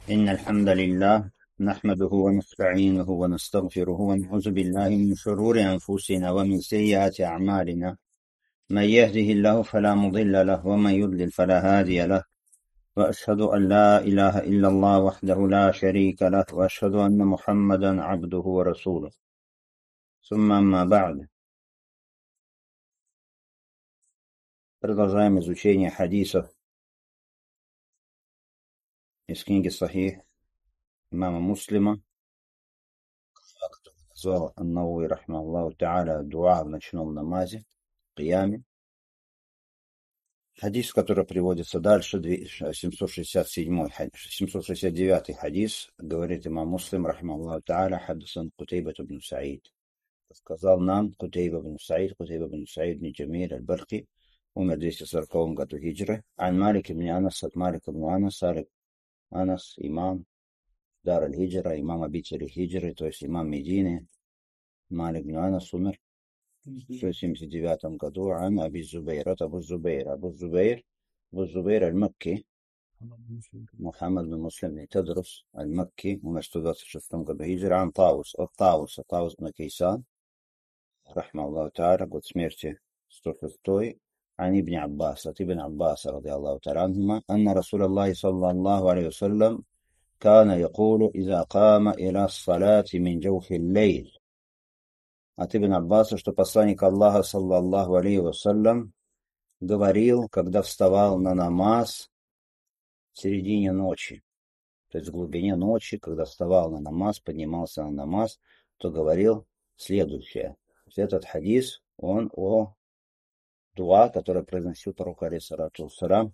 إن الحمد لله نحمده ونستعينه ونستغفره ونعوذ بالله من شرور أنفسنا ومن سيئات أعمالنا. من يهده الله فلا مضل له ومن يضلل فلا هادي له، وأشهد أن لا إله إلا الله وحده لا شريك له، وأشهد أن محمدا عبده ورسوله. ثم أما بعد. Продолжаем изучение хадисов из книги Сахих имама Муслима, который назвал Ан-Навави рахмахуллаху тааля дуа в ночном намазе, кияме. Хадис, который приводится дальше, 769 хадис, говорит имам Муслим, рахмахуллаху тааля, хадасан Кутейба ибн Саид. Сказал нам Кутейба ибн Саид ибн Джамиль аль-Барки, умер в 240 году хиджры. Ан Малик ибн Анас, от Малик ибн Анас, Анас, имам Дар аль-Хиджра, имам обители хиджры, то есть имам Медины. Малик ибн Анас умер в 179 году. Ан Аби Зубейр, от Абу Зубейр аль-Макки, Мухаммад бин Муслим бин Тадрус аль-Макки, умер в 126 году хиджры. Ан Таус, от Таус бин Кейсан, рахмахуллаху тааля, год смерти 106. عن ابن عباس، ابن عباس رضي الله تعالى عنهما أن رسول الله صلى الله عليه وسلم كان يقول إذا قام إلى الصلاة من جوف الليل. От Ибн Аббаса, что посланник Аллаха, саллаллаху алейхи вассалям, говорил, когда вставал на намаз в середине ночи, то есть в глубине ночи, когда вставал на намаз, поднимался на намаз, то говорил следующее. Этот хадис, он о дуа, который произносил пророк алейхиссалату вассалям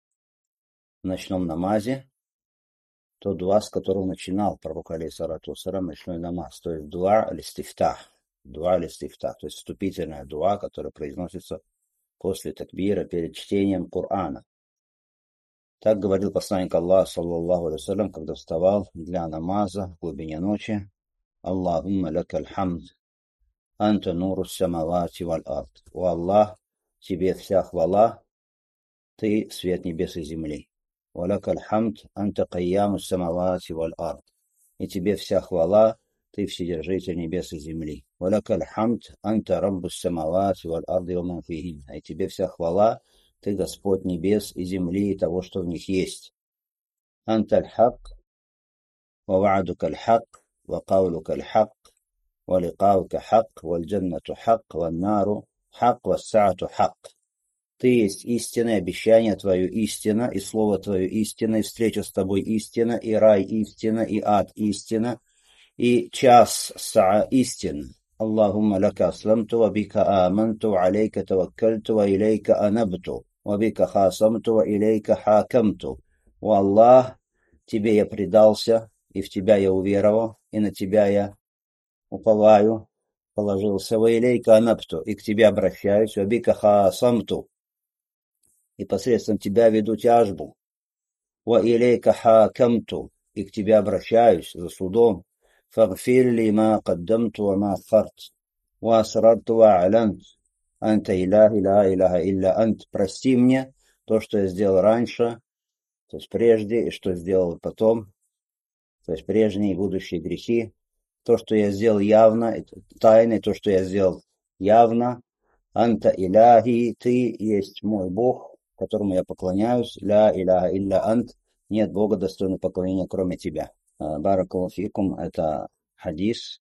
в ночном намазе, то дуа, с которого начинал пророк алейхиссалату вассалям ночной намаз, то есть дуа аль-истифтах. Дуа аль-истифтах, то есть вступительная дуа, которая произносится после такбира, перед чтением Корана. Так говорил посланник Аллаха, саллаллаху алейхи вассалям, когда вставал для намаза в глубине ночи. Аллахумма лакаль хамд, анта нуру самавати валь ард. О Аллах, тебе вся хвала, ты свет небес и земли. Ва лакаль хамд, анта кайяму самавати валь ард. И тебе вся хвала, ты вседержитель небес и земли. Ва лакаль хамд, анта раббус самавати валь арди ва ман фихин. И тебе вся хвала, ты Господь небес и земли и того, что в них есть. Анта аль-хак, ва ва'дука аль-хак, ва каулука аль-хак, ва ликаука хак, ва аль-джаннату хак, ва нару хак, ва саату хак. Ты есть истина, обещание твое истина, и слово твое истина, и встреча с тобой истина, и рай истина, и ад истина, и час саа истина. Аллахумма лака асламту, ва бика аманту, ва алейка таваккальту, ва илейка анабту, ва бика хасамту, ва илейка хакамту. О Аллах, тебе я предался, и в тебя я уверовал, и на тебя я уповаю, положился. Ва илейка анабту, и к тебе обращаюсь. Ва бика хасамту, и посредством тебя веду тяжбу. Ва илейка хакамту, и к тебе обращаюсь за судом. فاغفر لي ما قدمت وما أخرت وأسررت وأعلنت أنت إله لا إله إلا أنت. Прости мне то, что я сделал раньше, то есть прежде, и что сделал потом, то есть прежние и будущие грехи, то, что я сделал явно, тайны, то, что я сделал явно. Анта иляхи, ты есть мой Бог, которому я поклоняюсь. Ля иляха илля ант, нет Бога достойного поклонения, кроме тебя. Баракаллаху фикум, это хадис,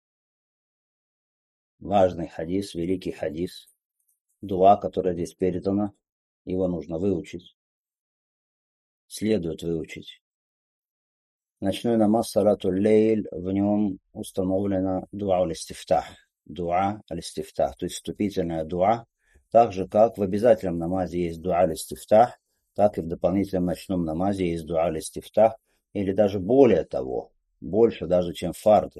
важный хадис, великий хадис, дуа, которая здесь передана, его нужно выучить, следует выучить. Ночной намаз салату лейль, в нем установлена дуа аль-истифтах, то есть вступительная дуа, так же, как в обязательном намазе есть дуа аль-истифтах, так и в дополнительном ночном намазе есть дуа аль-истифтах, или даже более того, больше даже, чем в фарде.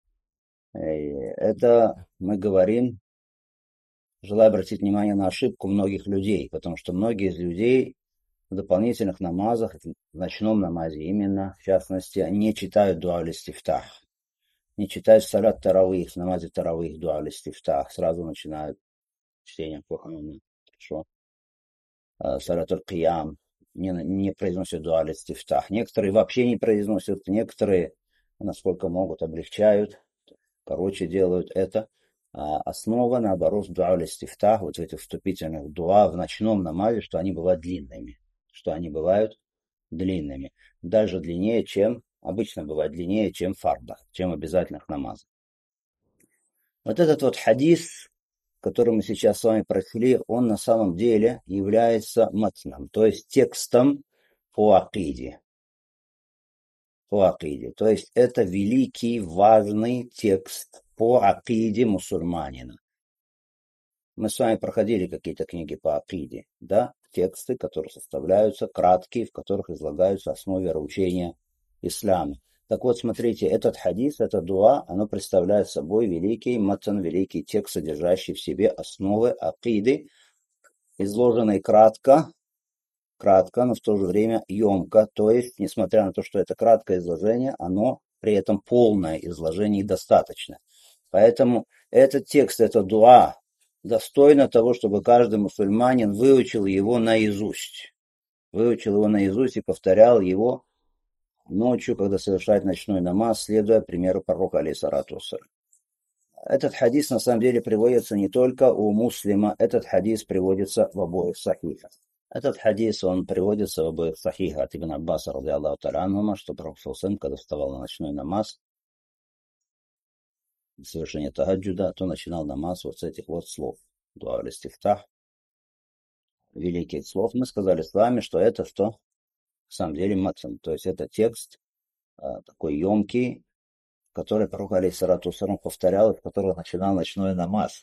Это мы говорим, желаю обратить внимание на ошибку многих людей, потому что многие из людей в дополнительных намазах, в ночном намазе именно, в частности, не читают дуа аль-истифтах, не читают салат таравих, в намазе таравих дуа аль-истифтах, сразу начинают чтение Кур'ана, хорошо, салат аль-киям, не произносят дуа аль-истифтах. Некоторые вообще не произносят, некоторые, насколько могут, облегчают, короче делают это. А основа, наоборот, дуа аль-истифтах, вот в этих вступительных дуа в ночном намазе, что они бывают длинными. Что они бывают длинными. Даже длиннее, чем, обычно бывает длиннее, чем фарда, чем обязательных намазов. Вот этот вот хадис, который мы сейчас с вами прошли, он на самом деле является матном, то есть текстом по акиде. По акиде. То есть это великий, важный текст по акиде мусульманина. Мы с вами проходили какие-то книги по акиде, да? Тексты, которые составляются, краткие, в которых излагаются основы вероучения ислама. Так вот, смотрите, этот хадис, это дуа, оно представляет собой великий матан, великий текст, содержащий в себе основы акиды, изложенный кратко, но в то же время емко. То есть, несмотря на то, что это краткое изложение, оно при этом полное изложение и достаточно. Поэтому этот текст, это дуа, достойно того, чтобы каждый мусульманин выучил его наизусть. Выучил его наизусть и повторял его ночью, когда совершает ночной намаз, следуя примеру пророка алейхиссалату вассалям. Этот хадис на самом деле приводится не только у муслима, этот хадис приводится в обоих сахихах. Этот хадис, он приводится в обоих сахихах от Ибн Аббаса, ради Аллаху та'аля анхума, что пророк, когда вставал на ночной намаз, совершение тагаджуда, то начинал намаз вот с этих вот слов. Дуа аль-истифтах, великих слов. Мы сказали с вами, что это что? На самом деле матан, то есть это текст такой емкий, который пророк алейхиссалату вассалям повторял, из которого начинал ночной намаз.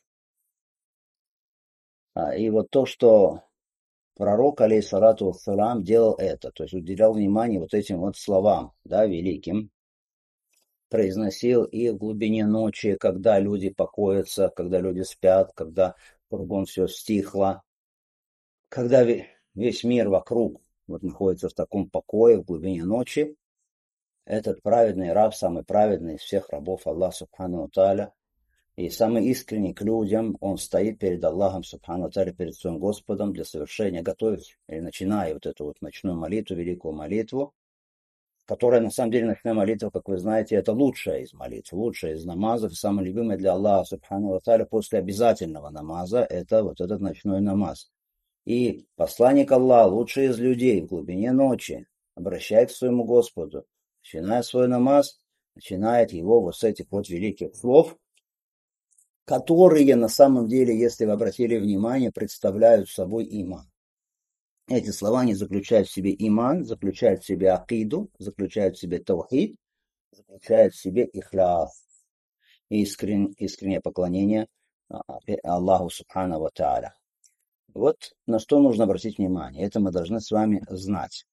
И вот то, что пророк алейхиссалату вассалям делал это, то есть уделял внимание вот этим вот словам, да, великим, произносил их в глубине ночи, когда люди покоятся, когда люди спят, когда кругом все стихло, когда весь мир вокруг вот находится в таком покое, в глубине ночи. Этот праведный раб, самый праведный из всех рабов Аллаха Субхану Тааля, и самый искренний к людям, он стоит перед Аллахом Субхану Тааля, перед своим Господом для совершения, готовит или начиная вот эту вот ночную молитву, великую молитву, которая на самом деле ночная молитва, как вы знаете, это лучшая из молитв, лучшая из намазов, и самая любимая для Аллаха Субхану Тааля после обязательного намаза, это вот этот ночной намаз. И посланник Аллаха, лучший из людей, в глубине ночи, обращаясь к своему Господу, начиная свой намаз, начинает его вот с этих вот великих слов, которые на самом деле, если вы обратили внимание, представляют собой иман. Эти слова, они заключают в себе иман, заключают в себе акиду, заключают в себе таухид, заключают в себе ихляс, искреннее поклонение Аллаху Субхану ва Тааля. Вот на что нужно обратить внимание. Это мы должны с вами знать.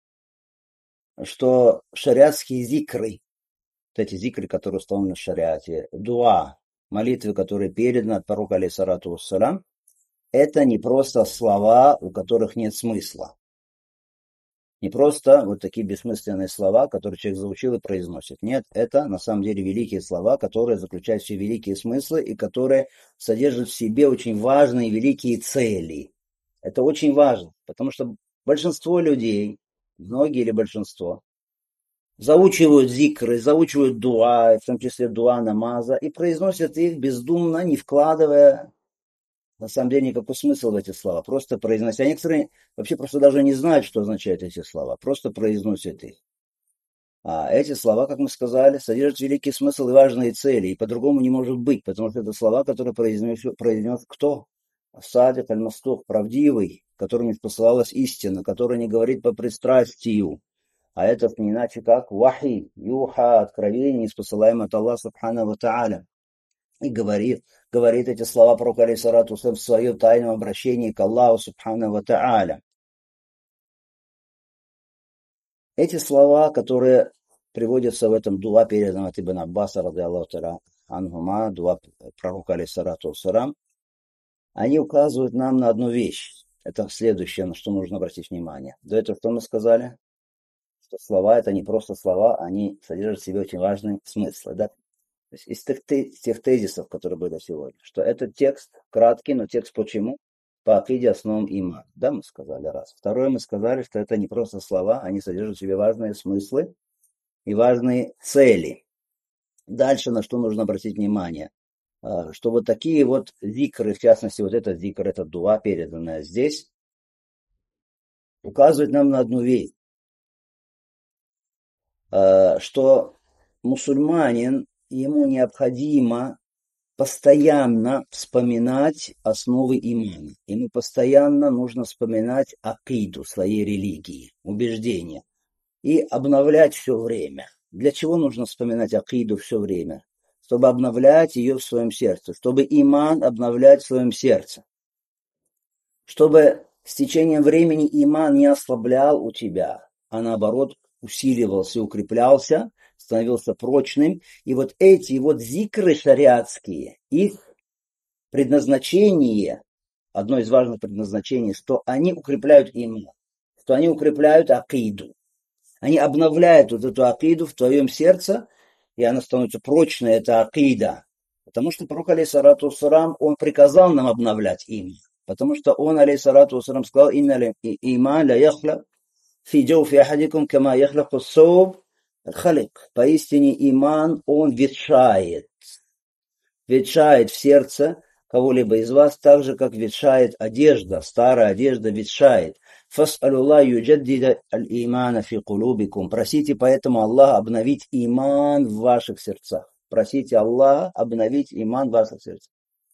Что шариатские зикры, вот эти зикры, которые установлены в шариате, дуа, молитвы, которые переданы от пророка алейхиссалату вассалям, это не просто слова, у которых нет смысла. Не просто вот такие бессмысленные слова, которые человек заучил и произносит. Нет, это на самом деле великие слова, которые заключают в себе великие смыслы и которые содержат в себе очень важные великие цели. Это очень важно, потому что большинство людей, многие или большинство, заучивают зикры, заучивают дуа, в том числе дуа намаза, и произносят их бездумно, не вкладывая на самом деле никакой смысл в эти слова, просто произнося. Некоторые вообще просто даже не знают, что означают эти слова, просто произносят их. А эти слова, как мы сказали, содержат великий смысл и важные цели, и по-другому не может быть, потому что это слова, которые произнес кто? Садик аль-Мастух, правдивый, которому спосылалась истина, который не говорит по пристрастию. А это не иначе как вахи, юха, откровение, спосылаемое от Аллаха Субхану ва Тааля. И говорит эти слова пророк алейхиссалату вассалям в своем тайном обращении к Аллаху Субхану ва Тааля. Эти слова, которые приводятся в этом дуа, переданном от Ибн Аббаса, ради Аллаху та'аля анхума, дуа пророка алейхиссалату вассалям, они указывают нам на одну вещь. Это следующее, на что нужно обратить внимание. До этого что мы сказали? Что слова это не просто слова, они содержат в себе очень важные смыслы. Да? То есть из тех тезисов, которые были сегодня, что этот текст краткий, но текст почему? по акиде основам имана. Да, мы сказали раз. Второе, мы сказали, что это не просто слова, они содержат в себе важные смыслы и важные цели. Дальше на что нужно обратить внимание. Что вот такие вот зикры, в частности, вот этот зикр, это дуа, переданная здесь, указывает нам на одну вещь, что мусульманин, ему необходимо постоянно вспоминать основы имана. Ему постоянно нужно вспоминать акиду своей религии, убеждения, и обновлять все время. Для чего нужно вспоминать акиду все время? Чтобы обновлять ее в своем сердце, чтобы иман обновлять в своем сердце. Чтобы с течением времени иман не ослаблял у тебя, а наоборот усиливался и укреплялся, становился прочным. И вот эти вот зикры шариатские, их предназначение, одно из важных предназначений, что они укрепляют иман, что они укрепляют акиду. Они обновляют вот эту акиду в твоем сердце, и она становится прочной, это акида. Потому что пророк, алейхиссалату вассалам, он приказал нам обновлять иман. Потому что он, алейхиссалату вассалам, сказал: «Инна иман ля яхла фи джауфи ахадикум кама яхлаку ссауб халик». Поистине иман, он ветшает в сердце кого-либо из вас, так же, как ветшает одежда, старая одежда ветшает. «Фас'алуллах юджаддида аль-имана фи кулубикум». Просите поэтому Аллаха обновить иман в ваших сердцах. Просите Аллаха обновить иман в ваших сердцах.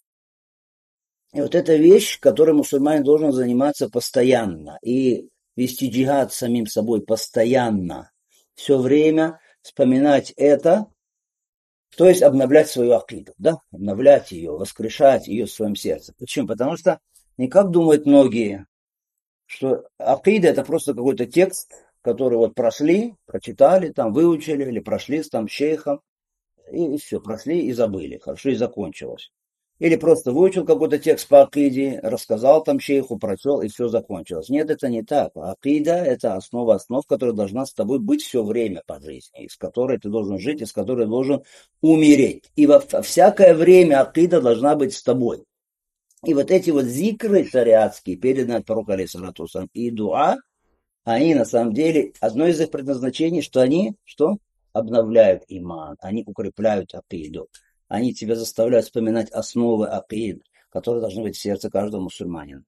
И вот эта вещь, которой мусульманин должен заниматься постоянно и вести джихад с самим собой постоянно, все время вспоминать это, то есть обновлять свою акиду, да? Обновлять ее, воскрешать ее в своем сердце. Почему? Потому что не как думают многие, что акида это просто какой-то текст, который вот прошли, прочитали, там выучили, или прошли с там шейхом, и все, прошли и забыли, хорошо, и закончилось. Или просто выучил какой-то текст по акиде, рассказал там шейху, прочел, и все закончилось. Нет, это не так. Акида – это основа основ, которая должна с тобой быть все время по жизни, из которой ты должен жить, из которой ты должен умереть. И во всякое время акида должна быть с тобой. И вот эти вот зикры шариатские, переданные от пророка, алейхиссалату вассалам, и дуа, они на самом деле, одно из их предназначений, что они, что? Обновляют иман, они укрепляют акиду. Они тебя заставляют вспоминать основы акид, которые должны быть в сердце каждого мусульманина.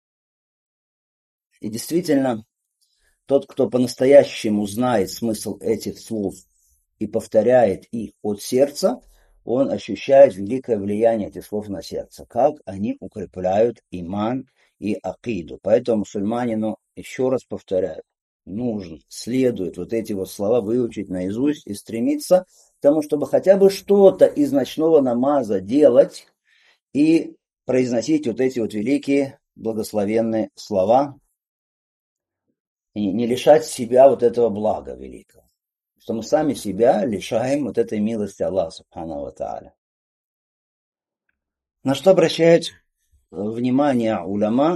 И действительно, тот, кто по-настоящему знает смысл этих слов и повторяет их от сердца, он ощущает великое влияние этих слов на сердце, как они укрепляют иман и акиду. Поэтому мусульманину, еще раз повторяю, нужно, следует вот эти вот слова выучить наизусть и стремиться к тому, чтобы хотя бы что-то из ночного намаза делать и произносить вот эти вот великие благословенные слова, и не лишать себя вот этого блага великого. Что мы сами себя лишаем вот этой милости Аллаха Субхану ва Тааля. На что обращают внимание уляма?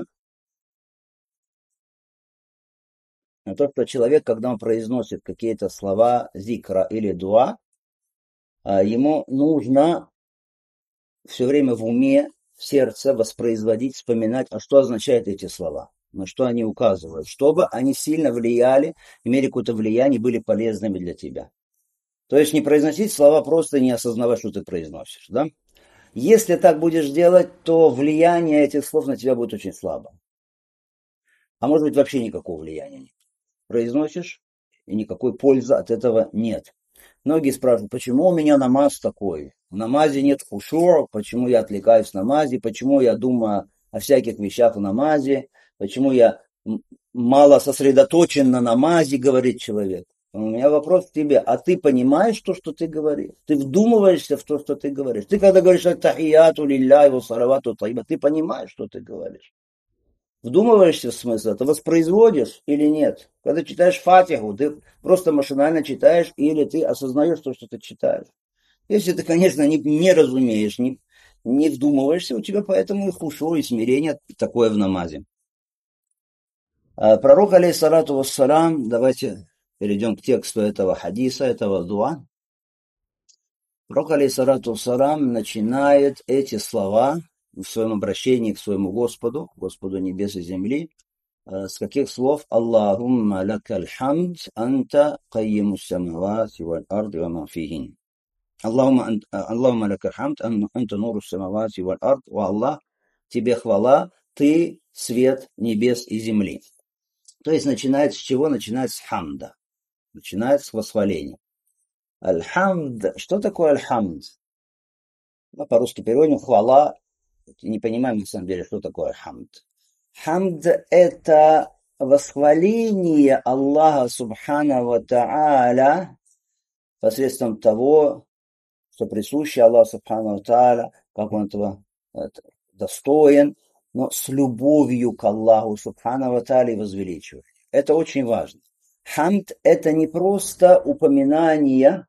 На то, что человек, когда он произносит какие-то слова зикра или дуа, ему нужно все время в уме, в сердце воспроизводить, вспоминать, а что означают эти слова, на что они указывают, чтобы они сильно влияли, имели какое-то влияние, были полезными для тебя. То есть не произносить слова просто не осознавая, что ты произносишь, да? Если так будешь делать, то влияние этих слов на тебя будет очень слабо. А может быть вообще никакого влияния нет. Произносишь, и никакой пользы от этого нет. Многие спрашивают, почему у меня намаз такой? В намазе нет хушур, почему я отвлекаюсь в намазе, почему я думаю о всяких вещах в намазе, почему я мало сосредоточен на намазе, говорит человек. У меня вопрос к тебе, а ты понимаешь то, что ты говоришь? Ты вдумываешься в то, что ты говоришь? Ты когда говоришь «Ат-тахияту лилляхи ва салавату тайба», ты понимаешь, что ты говоришь? Вдумываешься в смысл, ты воспроизводишь или нет? Когда читаешь фатиху, ты просто машинально читаешь или ты осознаешь то, что ты читаешь. Если ты, конечно, не разумеешь, не вдумываешься, у тебя поэтому и хушу, и смирение такое в намазе. Пророк, алейхиссалату вассалам, давайте перейдем к тексту этого хадиса, этого дуа. Пророк, алейхиссалату вассалам, начинает эти слова в своем обращении к своему Господу, Господу небес и земли, с каких слов? Аллахумма лакаль хамд, анта кайимус самавати валь арды ва ма фихин. Аллахумма лакаль хамд, анта нурус самавати валь ард, ва Аллах, тебе хвала, ты свет небес и земли. То есть начинается с чего? Начинается с хамда. Начинается с восхваления. Аль-хамд. Что такое аль-хамд? Мы по-русски переводим хвала. Не понимаем, на самом деле, что такое хамд. Хамд – это восхваление Аллаха Субхану ва Тааля посредством того, что присуще Аллаху Субхану ва Тааля, как он этого достоин, но с любовью к Аллаху Субхану ва Тааля и возвеличиванием. Это очень важно. Хамд – это не просто упоминание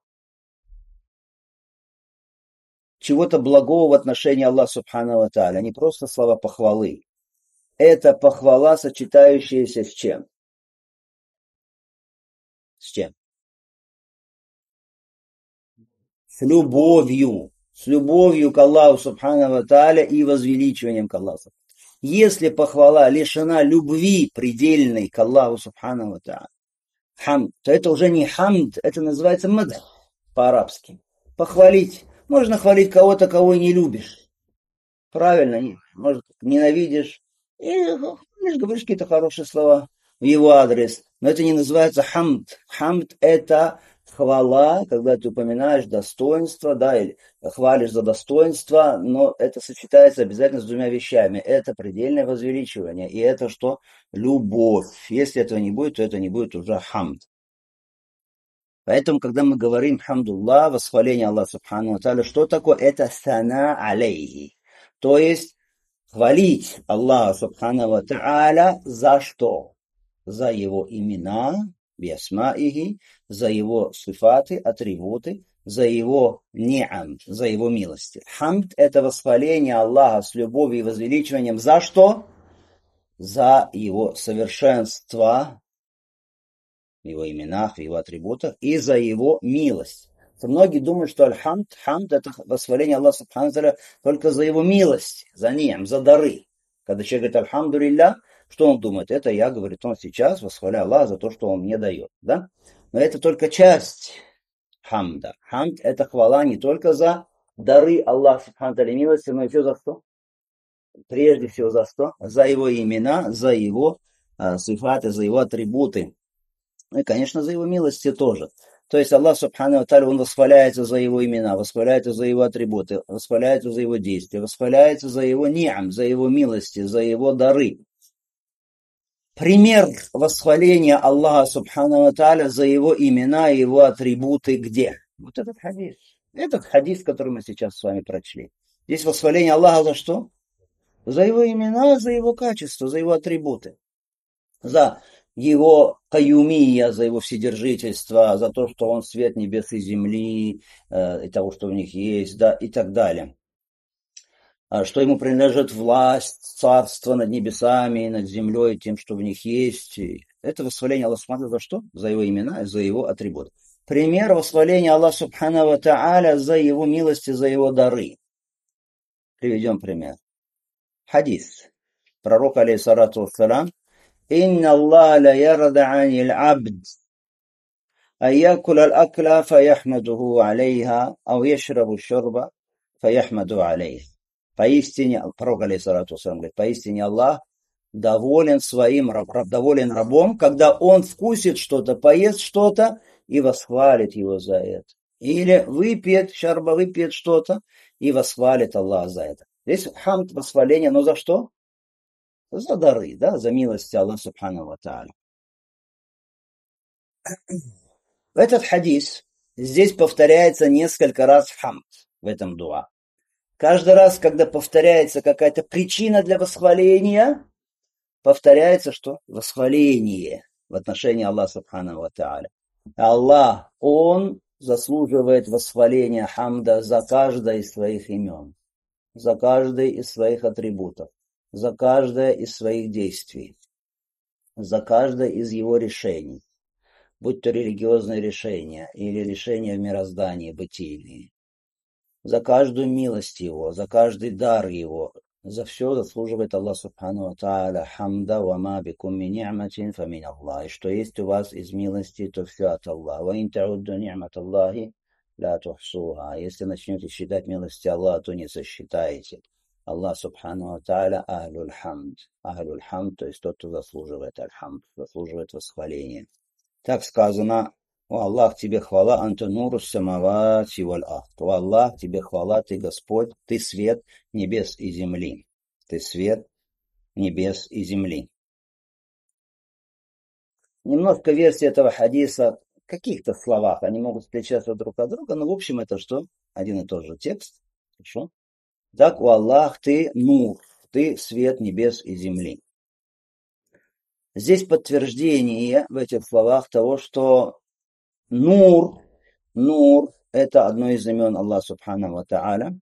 чего-то благого в отношении Аллаха Субхану ва Тааля, не просто слова похвалы. Это похвала, сочетающаяся с чем? С чем? С любовью. С любовью к Аллаху Субхану ва Тааля и возвеличиванием к Аллаху. Если похвала лишена любви предельной к Аллаху Субхану ва Тааля, хамд, то это уже не хамд, это называется мадх по-арабски. Похвалить. Можно хвалить кого-то, кого не любишь. Правильно, может, ненавидишь. И говоришь какие-то хорошие слова в его адрес. Но это не называется хамд. Хамд – это хвала, когда ты упоминаешь достоинство, да, или хвалишь за достоинство, но это сочетается обязательно с двумя вещами. Это предельное возвеличивание, и это что? Любовь. Если этого не будет, то это не будет уже хамд. Поэтому, когда мы говорим хамдуллах, восхваление Аллаха Субхану ва Тааля, что такое? Это сана алейхи. То есть хвалить Аллаха Субхану ва Тааля за что? За его имена, биасмаихи, за его сифаты, атрибуты, за его ни'ам, за его милости. Хамд – это восхваление Аллаха с любовью и возвеличиванием за что? За его совершенство, в его именах, в его атрибутах, и за его милость. Многие думают, что аль-хамд, хамд – это восхваление Аллаха Субхану ва Тааля только за его милость, за ни'ам, за дары. Когда человек говорит альхамду лилля, что он думает? Это я, говорит он сейчас, восхваляю Аллаха за то, что он мне дает. Да? Но это только часть хамда. Хамд – это хвала не только за дары Аллаха Субхану ва Тааля милости, но еще за что? Прежде всего за что? За его имена, за его сифаты, за его атрибуты. Ну и, конечно, за его милости тоже. То есть Аллах Субхану ва Тааля, он восхваляется за его имена, восхваляется за его атрибуты, восхваляется за его действия, восхваляется за его ни'ам, за его милости, за его дары. Пример восхваления Аллаха Субхану ва Тааля за его имена и его атрибуты где? Вот этот хадис. Этот хадис, который мы сейчас с вами прочли. Здесь восхваление Аллаха за что? За его имена, за его качество, за его атрибуты. За его каюмия, за его вседержительство, за то, что он свет небес и земли, и того, что в них есть, да, и так далее. Что ему принадлежит власть, царство над небесами, над землей, тем, что в них есть. Это восхваление Аллаха Субхану за что? За его имена, за его атрибуты. Пример восхваления Аллаха Субхану ва Тааля за его милости, за его дары. Приведем пример. Хадис. Пророк, алейхиссалату вассалям, «Инна Аллаха ла ярда анил абд, ан якуля аль-акла фаяхмадуху алейха, ау яшрабу шурба фаяхмаду алейха». Поистине, пророк, алейхиссалату вассалям, говорит, поистине Аллах доволен своим, доволен рабом, когда он вкусит что-то, поест что-то и восхвалит его за это. Или выпьет, шарба выпьет что-то и восхвалит Аллаха за это. Здесь хамд, восхваление, но за что? За дары, да, за милость Аллаха Субхану ва Тааля. В этот хадис здесь повторяется несколько раз хамд в этом дуа. Каждый раз, когда повторяется какая-то причина для восхваления, повторяется что? Восхваление в отношении Аллаха Субхану ва Тааля. Аллах, Он заслуживает восхваления хамда за каждое из своих имен, за каждое из своих атрибутов, за каждое из своих действий, за каждое из его решений, будь то религиозные решения или решения в мироздании бытийные, за каждую милость его, за каждый дар его, За все заслуживает Аллах Субхану ва Тааля хамда ва ма бикум мин ни'матин фа мин Аллах. И что есть у вас из милости, то все от Аллаха. Ва ин таудду ни'мат Аллахи ла тухсуха. Если начнете считать милости Аллаха, то не сосчитаете. Аллах Субхану ва Тааля ахлюль хамд. Ахлюль хамд, то есть тот, кто заслуживает аль-хамд, заслуживает восхваления. Так сказано: «О Аллах, тебе хвала, анта нуру самавати валь ард». О Аллах, тебе хвала, ты Господь, ты свет небес и земли. Ты свет небес и земли. Немножко версии этого хадиса в каких-то словах, они могут отличаться друг от друга, но в общем это что? Один и тот же текст. Хорошо? Так, о Аллах, ты нур, ты свет небес и земли. Здесь подтверждение в этих словах того, что Нур, это одно из имен Аллаха Субхану ва Тааля.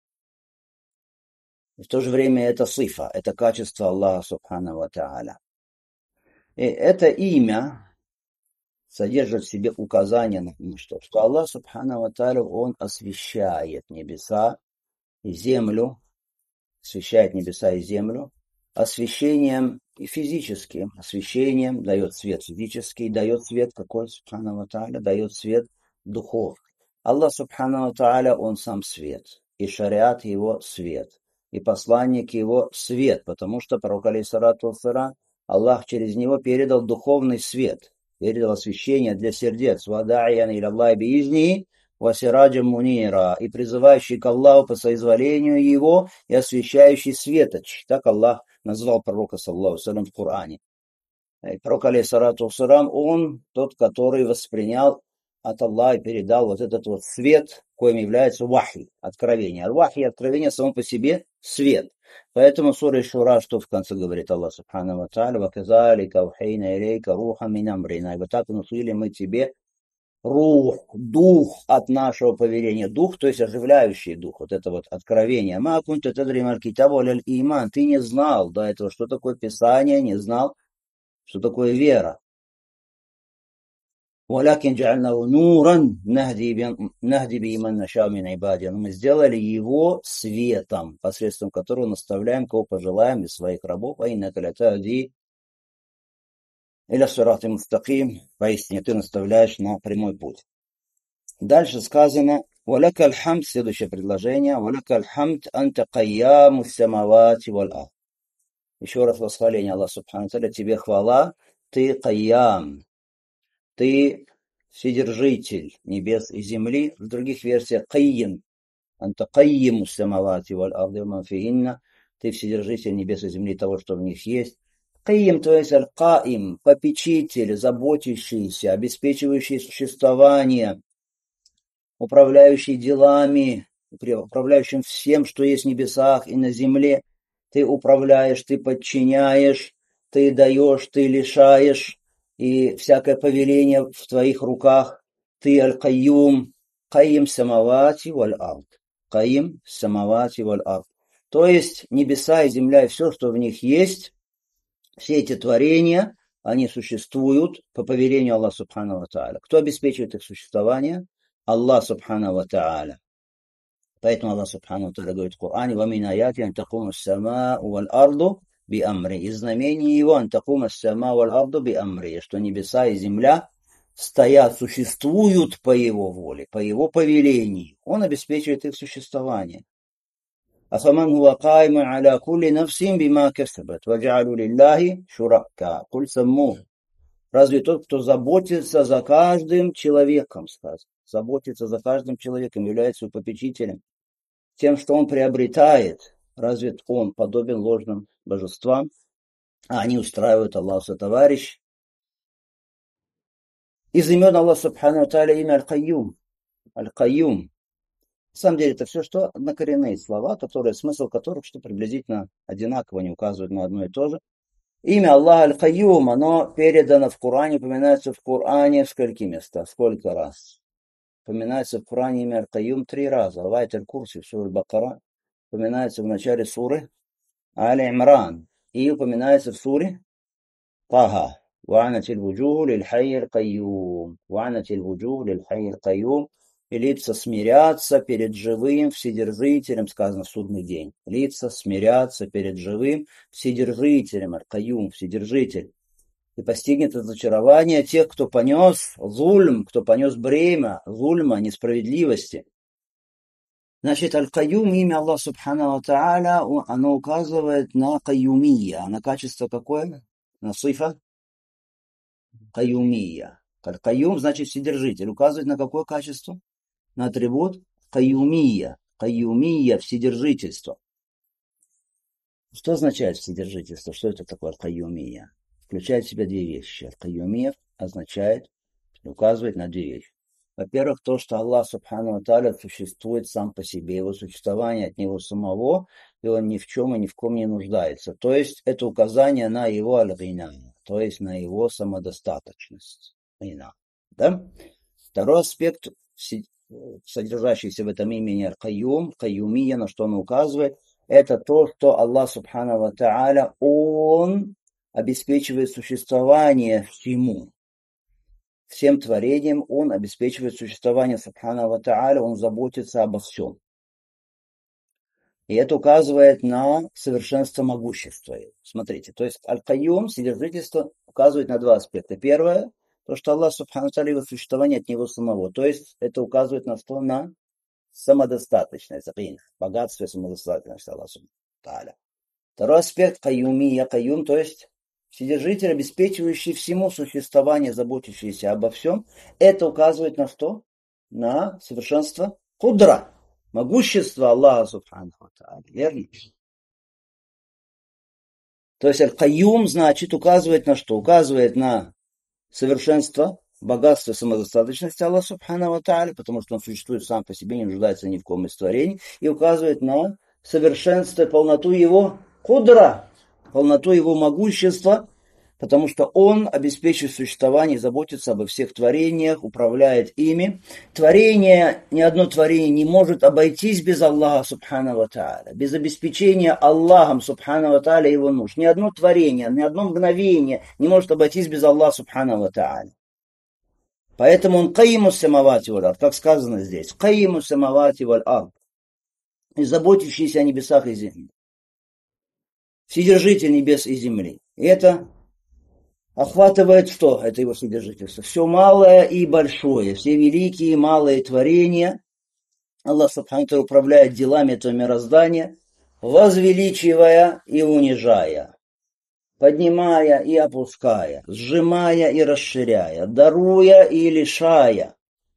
В то же время это сифа, это качество Аллаха Субхану ва Тааля. И это имя содержит в себе указание на что Аллах Субхану ва Тааля, Он освещает небеса и землю, освещением и физическим. Освещением дает свет физический, дает свет какой Субхану ва Тааля, дает свет духовный. Аллах Субхану ва Тааля, Он сам свет, и шариат Его свет, и посланник Его свет, потому что пророк алейхиссалату вассалям, Аллах через него передал духовный свет, передал освещение для сердец, вада'ян иля Аллахи биизни ва сираджам мунира, и призывающий к Аллаху по соизволению Его, и освещающий светоч. Так Аллах назвал пророка саллаллаху алейхи ва саллям в Коране. Пророк алейхиссалату вассалям, он тот, который воспринял от Аллаха и передал вот этот вот свет, коим является вахи, откровение. Вахи, откровение само по себе свет. Поэтому сура Шура, что в конце говорит Аллах Субхану ва Тааля: «Ваказалика ухейна илейка руха мин амрина». И вот так внушили мы тебе рух, дух от нашего повеления. Дух, то есть оживляющий дух, вот это вот откровение. Ма кунта тадри мал китабу валь иман. Ты не знал до этого, что такое Писание, не знал, что такое вера. «Валякин джа'альнаху нуран нахди би ман нашау мин ибади». Мы сделали его светом, посредством которого наставляем, кого пожелаем из своих рабов. «Ва иннака латахди иля сирати мустаким». Поистине ты наставляешь на прямой путь. Дальше сказано: «Валякаль хамд», следующее предложение: «Валякаль хамд анта кайяму самавати валь ард». Еще раз восхваление Аллаху Субхану ва Тааля, тебе хвала, ты кайям, ты вседержитель небес и земли. В других версиях кайим, анта кайиму самавати валь арди ва ма фихинна, ты вседержитель небес и земли, того, что в них есть. Кайим, то есть аль-каим, попечитель, заботящийся, обеспечивающий существование, управляющий делами, управляющим всем, что есть в небесах и на земле. Ты управляешь, ты подчиняешь, ты даешь, ты лишаешь, и всякое повеление в твоих руках. Ты аль-кайюм, кайим самавати валь ард. Кайим самавати валь ард. То есть небеса и земля и все, что в них есть, все эти творения, они существуют по повелению Аллаха Субхану ва Тааля. Кто обеспечивает их существование? Аллах Субхану ва Тааля. Поэтому Аллах Субхану ва Тааля говорит в Коране: «Ва мин аяти ан такума ас-самау валь арду би амри». Из знамений его ан такума ас-самау валь арду би амри, что небеса и земля стоят, существуют по его воле, по его повелению. Он обеспечивает их существование. أفمن هو قائم على كل نفس بما كسبت وجعلوا لله شركاء قل سموه. Разве тот, кто заботится за каждым человеком, сказано, заботится за каждым человеком, является попечителем, тем, что он приобретает, разве он подобен ложным божествам, а они устраивают Аллаху сотоварищ? Из имен Аллаха Субхану ва Тааля имя Аль-Кайюм. Аль-Кайюм. На самом деле это все, что однокоренные слова, которые, смысл которых что приблизительно одинаково, не указывают на одно и то же. Имя Аллаха Аль-Кайюм, оно передано в Коране, упоминается в Коране в скольких местах, сколько раз? Упоминается в Коране имя Аль-Кайюм 3 раза. В Аяте Аль-Курси, в суре Аль-Бакара, упоминается в начале суры Али-Имран и упоминается в суре Таха. وعنت الوجوه للحي القيوم. وعنت الوجوه للحي القيوم. и лица смирятся перед живым Вседержителем, сказано, судный день. Лица смирятся перед живым Вседержителем, Аль-Каюм, Вседержитель. И постигнет разочарование тех, кто понес зульм, кто понес бремя зульма, несправедливости. Значит, Аль-Каюм, имя Аллаха Субхану ва Тааля, оно указывает на каюмия. На качество какое? На сифа? Каюмия. Аль-Каюм значит вседержитель. Указывает на какое качество? На атрибут каюмия. Каюмия, вседержительство. Что означает вседержительство? Что это такое каюмия? Включает в себя две вещи. Каюмия означает, указывает на две вещи. Во-первых, то, что Аллах Субхану ва Тааля существует сам по себе, его существование от него самого, и он ни в чем и ни в ком не нуждается. То есть это указание на его аль-гина, то есть на его самодостаточность. Да? Второй аспект, содержащийся в этом имени аль-Каюм, каюмия, на что он указывает, это то, что Аллах Субхану ва Тааля, он обеспечивает существование всему. Всем творением он обеспечивает существование Субхану ва Тааля, он заботится обо всем. И это указывает на совершенство могущества. Смотрите, то есть Аль-Каюм, вседержительство, указывает на два аспекта. Первое, то, что Аллах Субхану ва Тааля, его существование от него самого. То есть это указывает на что? На самодостаточность, богатство и самодостаточность Аллаха Субхану ва Тааля. Второй аспект каюмия, каюм, то есть вседержитель, обеспечивающий всему существование, заботящийся обо всем, это указывает на что? На совершенство кудра, могущество Аллаха Субхану ва Тааля. Верно? То есть аль-каюм значит указывает на что? Указывает на совершенство, богатство, самодостаточность Аллаха Субхану ва Тааля, потому что он существует сам по себе, не нуждается ни в ком из творений, и указывает на совершенство, полноту его кудра, полноту его могущества, потому что он обеспечивает существование, заботится обо всех творениях, управляет ими. Творение, ни одно творение не может обойтись без Аллаха Субхану ва Тааля, без обеспечения Аллахом Субхану ва Тааля его нужд. Ни одно творение, ни одно мгновение не может обойтись без Аллаха Субхану ва Тааля. Поэтому он каиму самавати валь ард, как сказано здесь, каиму самавати валь ард, и заботящийся о небесах и земле. Вседержитель небес и земли. И это охватывает что? Это его вседержительство. Все малое и большое, все великие и малые творения. Аллах Субхану ва Тааля управляет делами этого мироздания, возвеличивая и унижая, поднимая и опуская, сжимая и расширяя, даруя и лишая,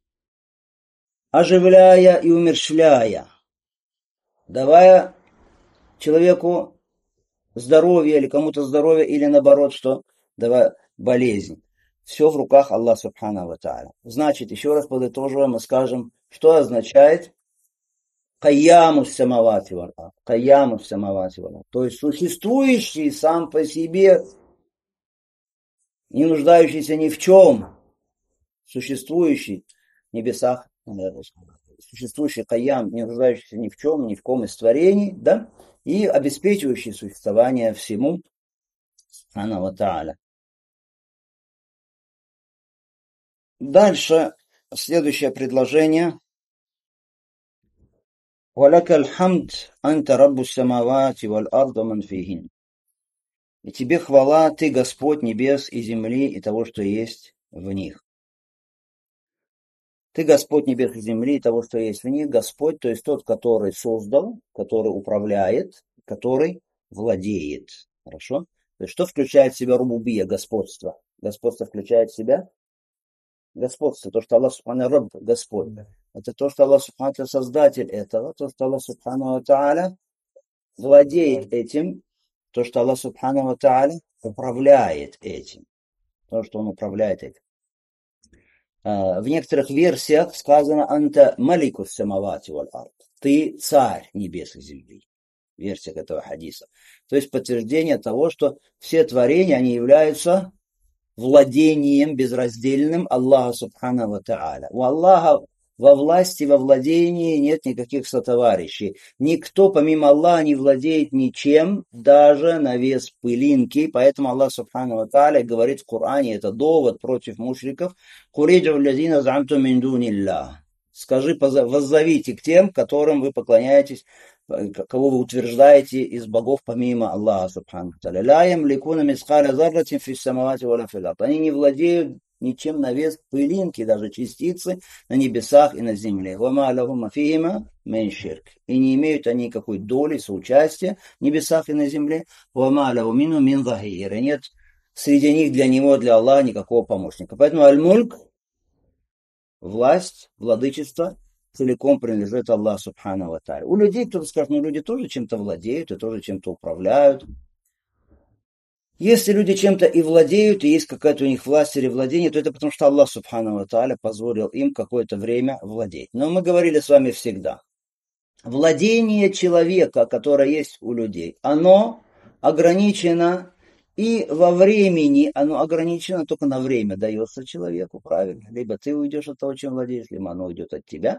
оживляя и умерщвляя, давая человеку здоровье или кому-то здоровье, или наоборот, что давая болезнь. Все в руках Аллаха Субхану ва Тааля. Значит, еще раз подытоживаем, мы скажем, что означает каяму самавати валь ард. Каяму самавати валь ард. То есть существующий сам по себе, не нуждающийся ни в чем, существующий в небесах, существующий каям, не нуждающийся ни в чем, ни в ком из творений, да, и обеспечивающий существование всему Субхану ва Тааля. Дальше, следующее предложение. «Валяка аль-хамд, анта раббу самавати валь арда ман фихин». И тебе хвала, ты Господь небес и земли и того, что есть в них. Ты Господь небес и земли и того, что есть в них. Господь, то есть тот, который создал, который управляет, который владеет. Хорошо? То есть что включает в себя рубубия, господство? Господство включает в себя господство, то, что Аллах Субхану Рабб, Господь. Это то, что Аллах Субхану создатель этого, то, что Аллах Субхану Тааля владеет этим, то, что Аллах Субхану Тааля управляет этим, то, что Он управляет этим. В некоторых версиях сказано «Анта маликус самавати валь ард». Ты царь небес и земли. В версиях этого хадиса. То есть подтверждение того, что все творения, они являются владением безраздельным Аллаха Субхану ва Тааля. У Аллаха во власти, во владении нет никаких сотоварищей. Никто помимо Аллаха не владеет ничем, даже на вес пылинки. Поэтому Аллах Субхану ва Тааля говорит в Коране, это довод против мушриков, «Кулиджу лязина замту мин дуниллах». Скажи, воззовите к тем, которым вы поклоняетесь, кого вы утверждаете из богов помимо Аллаха Субхану Тааля. Ля ямликуна мисқаля зарратин фис самавати валя фил ард. Они не владеют ничем на вес пылинки, даже частицы на небесах и на земле. Вама лахума фихима мин ширк. И не имеют они никакой доли, соучастия в небесах и на земле. Вама лаху мину мин захир. И нет среди них для него, для Аллаха никакого помощника. Поэтому аль-мульк, власть, владычество целиком принадлежит Аллаху Субхану ва Тааля. У людей кто-то скажет, ну люди тоже чем-то владеют и тоже чем-то управляют. Если люди чем-то и владеют, и есть какая-то у них власть или владение, то это потому, что Аллах Субхану ва Тааля позволил им какое-то время владеть. Но мы говорили с вами всегда, владение человека, которое есть у людей, оно ограничено и во времени, оно ограничено только на время, дается человеку, правильно? Либо ты уйдешь от того, чем владеешь, либо оно уйдет от тебя.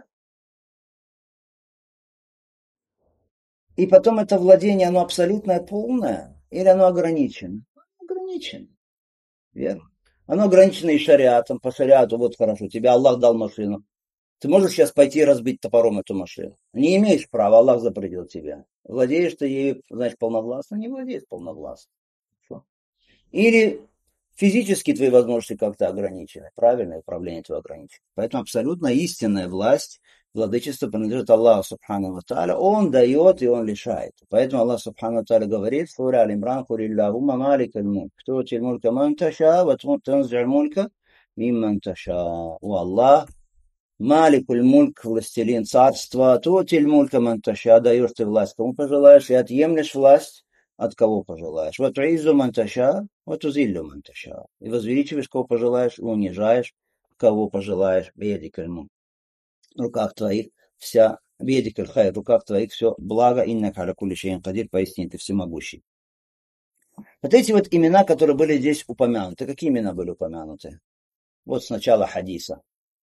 И потом это владение, оно абсолютное, полное, или оно ограничено? Ограничено, верно. Оно ограничено и шариатом, по шариату, вот хорошо, тебе Аллах дал машину. Ты можешь сейчас пойти и разбить топором эту машину? Не имеешь права, Аллах запретил тебя. Владеешь ты ей, значит, полновластно? Не владеешь полновластно. Или физически твои возможности как-то ограничены. Правильное управление твое ограничено. Поэтому абсолютно истинная власть, владычество принадлежит Аллаху Субхану ва Тааля. Он дает и он лишает. Поэтому Аллах Субхану ва Тааля говорит в суре Аль-Имран: «Кулиллахумма маликаль мульк, ту'тиль мулька ман таша, ва танзи'уль мулька мимман таша». О Аллах, Маликуль мульк, властелин царства, ту'тиль мулька ман таша, даешь ты власть кому пожелаешь, и отъемлешь власть от кого пожелаешь. Вот ту'иззу ман таша, вот тузиллю ман таша. И возвеличиваешь кого пожелаешь, и унижаешь кого пожелаешь. Бедикаль мульк. В руках твоих вся, бедикаль хайр, в руках твоих все благо, иннака аля кулли шайин кадир, поистине ты всемогущий. Вот эти вот имена, которые были здесь упомянуты, какие имена были упомянуты? Вот с начала хадиса.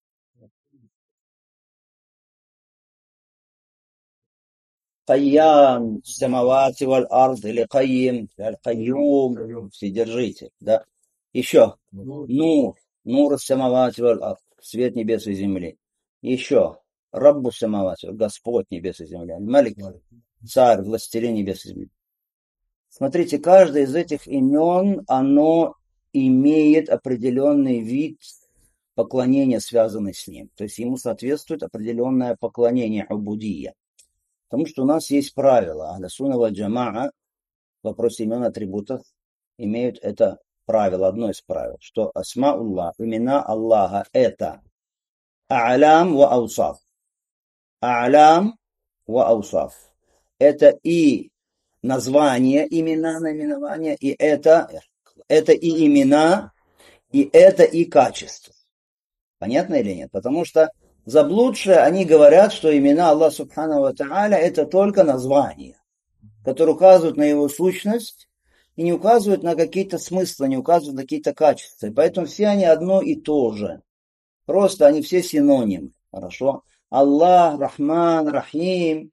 Кайям, самавати валь ард, или Кайим, Кайюм, вседержитель, да. Еще, Нур самавати валь ард, свет небес и земли. Еще, Раббу самавати, Господь небес и земли. Малик, царь, властелин небес и земли. Смотрите, каждое из этих имен, оно имеет определенный вид поклонения, связанный с ним. То есть ему соответствует определенное поклонение, убудия. Потому что у нас есть правило. Ахлю сунна валь джамаа в вопросе имен атрибутов имеют это правило, одно из правил, что асмауллах, имена Аллаха, это а'лям ва аусаф. А'лям ва аусаф. Это и название, имена, наименования, и это и имена, и это и качество. Понятно или нет? Потому что заблудшие, они говорят, что имена Аллаха Субхану ва Тааля это только названия, которые указывают на его сущность и не указывают на какие-то смыслы, не указывают на какие-то качества. И поэтому все они одно и то же. Просто они все синонимы. Хорошо? Аллах, Рахман, Рахим,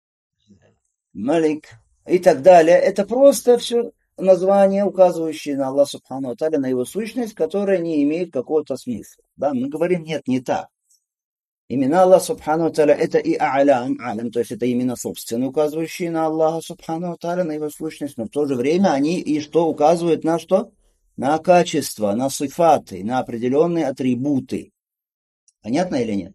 Малик и так далее. Это просто все названия, указывающие на Аллаха Субхану ва Тааля, на его сущность, которая не имеет какого-то смысла. Да, мы говорим, нет, не так. Имена Аллаха Субхану ва Тааля это и а'лям, то есть это имена собственные, указывающие на Аллаха Субхану ва Тааля, на его сущность, но в то же время они и что указывают на что? На качество, на сифаты, на определенные атрибуты. Понятно или нет?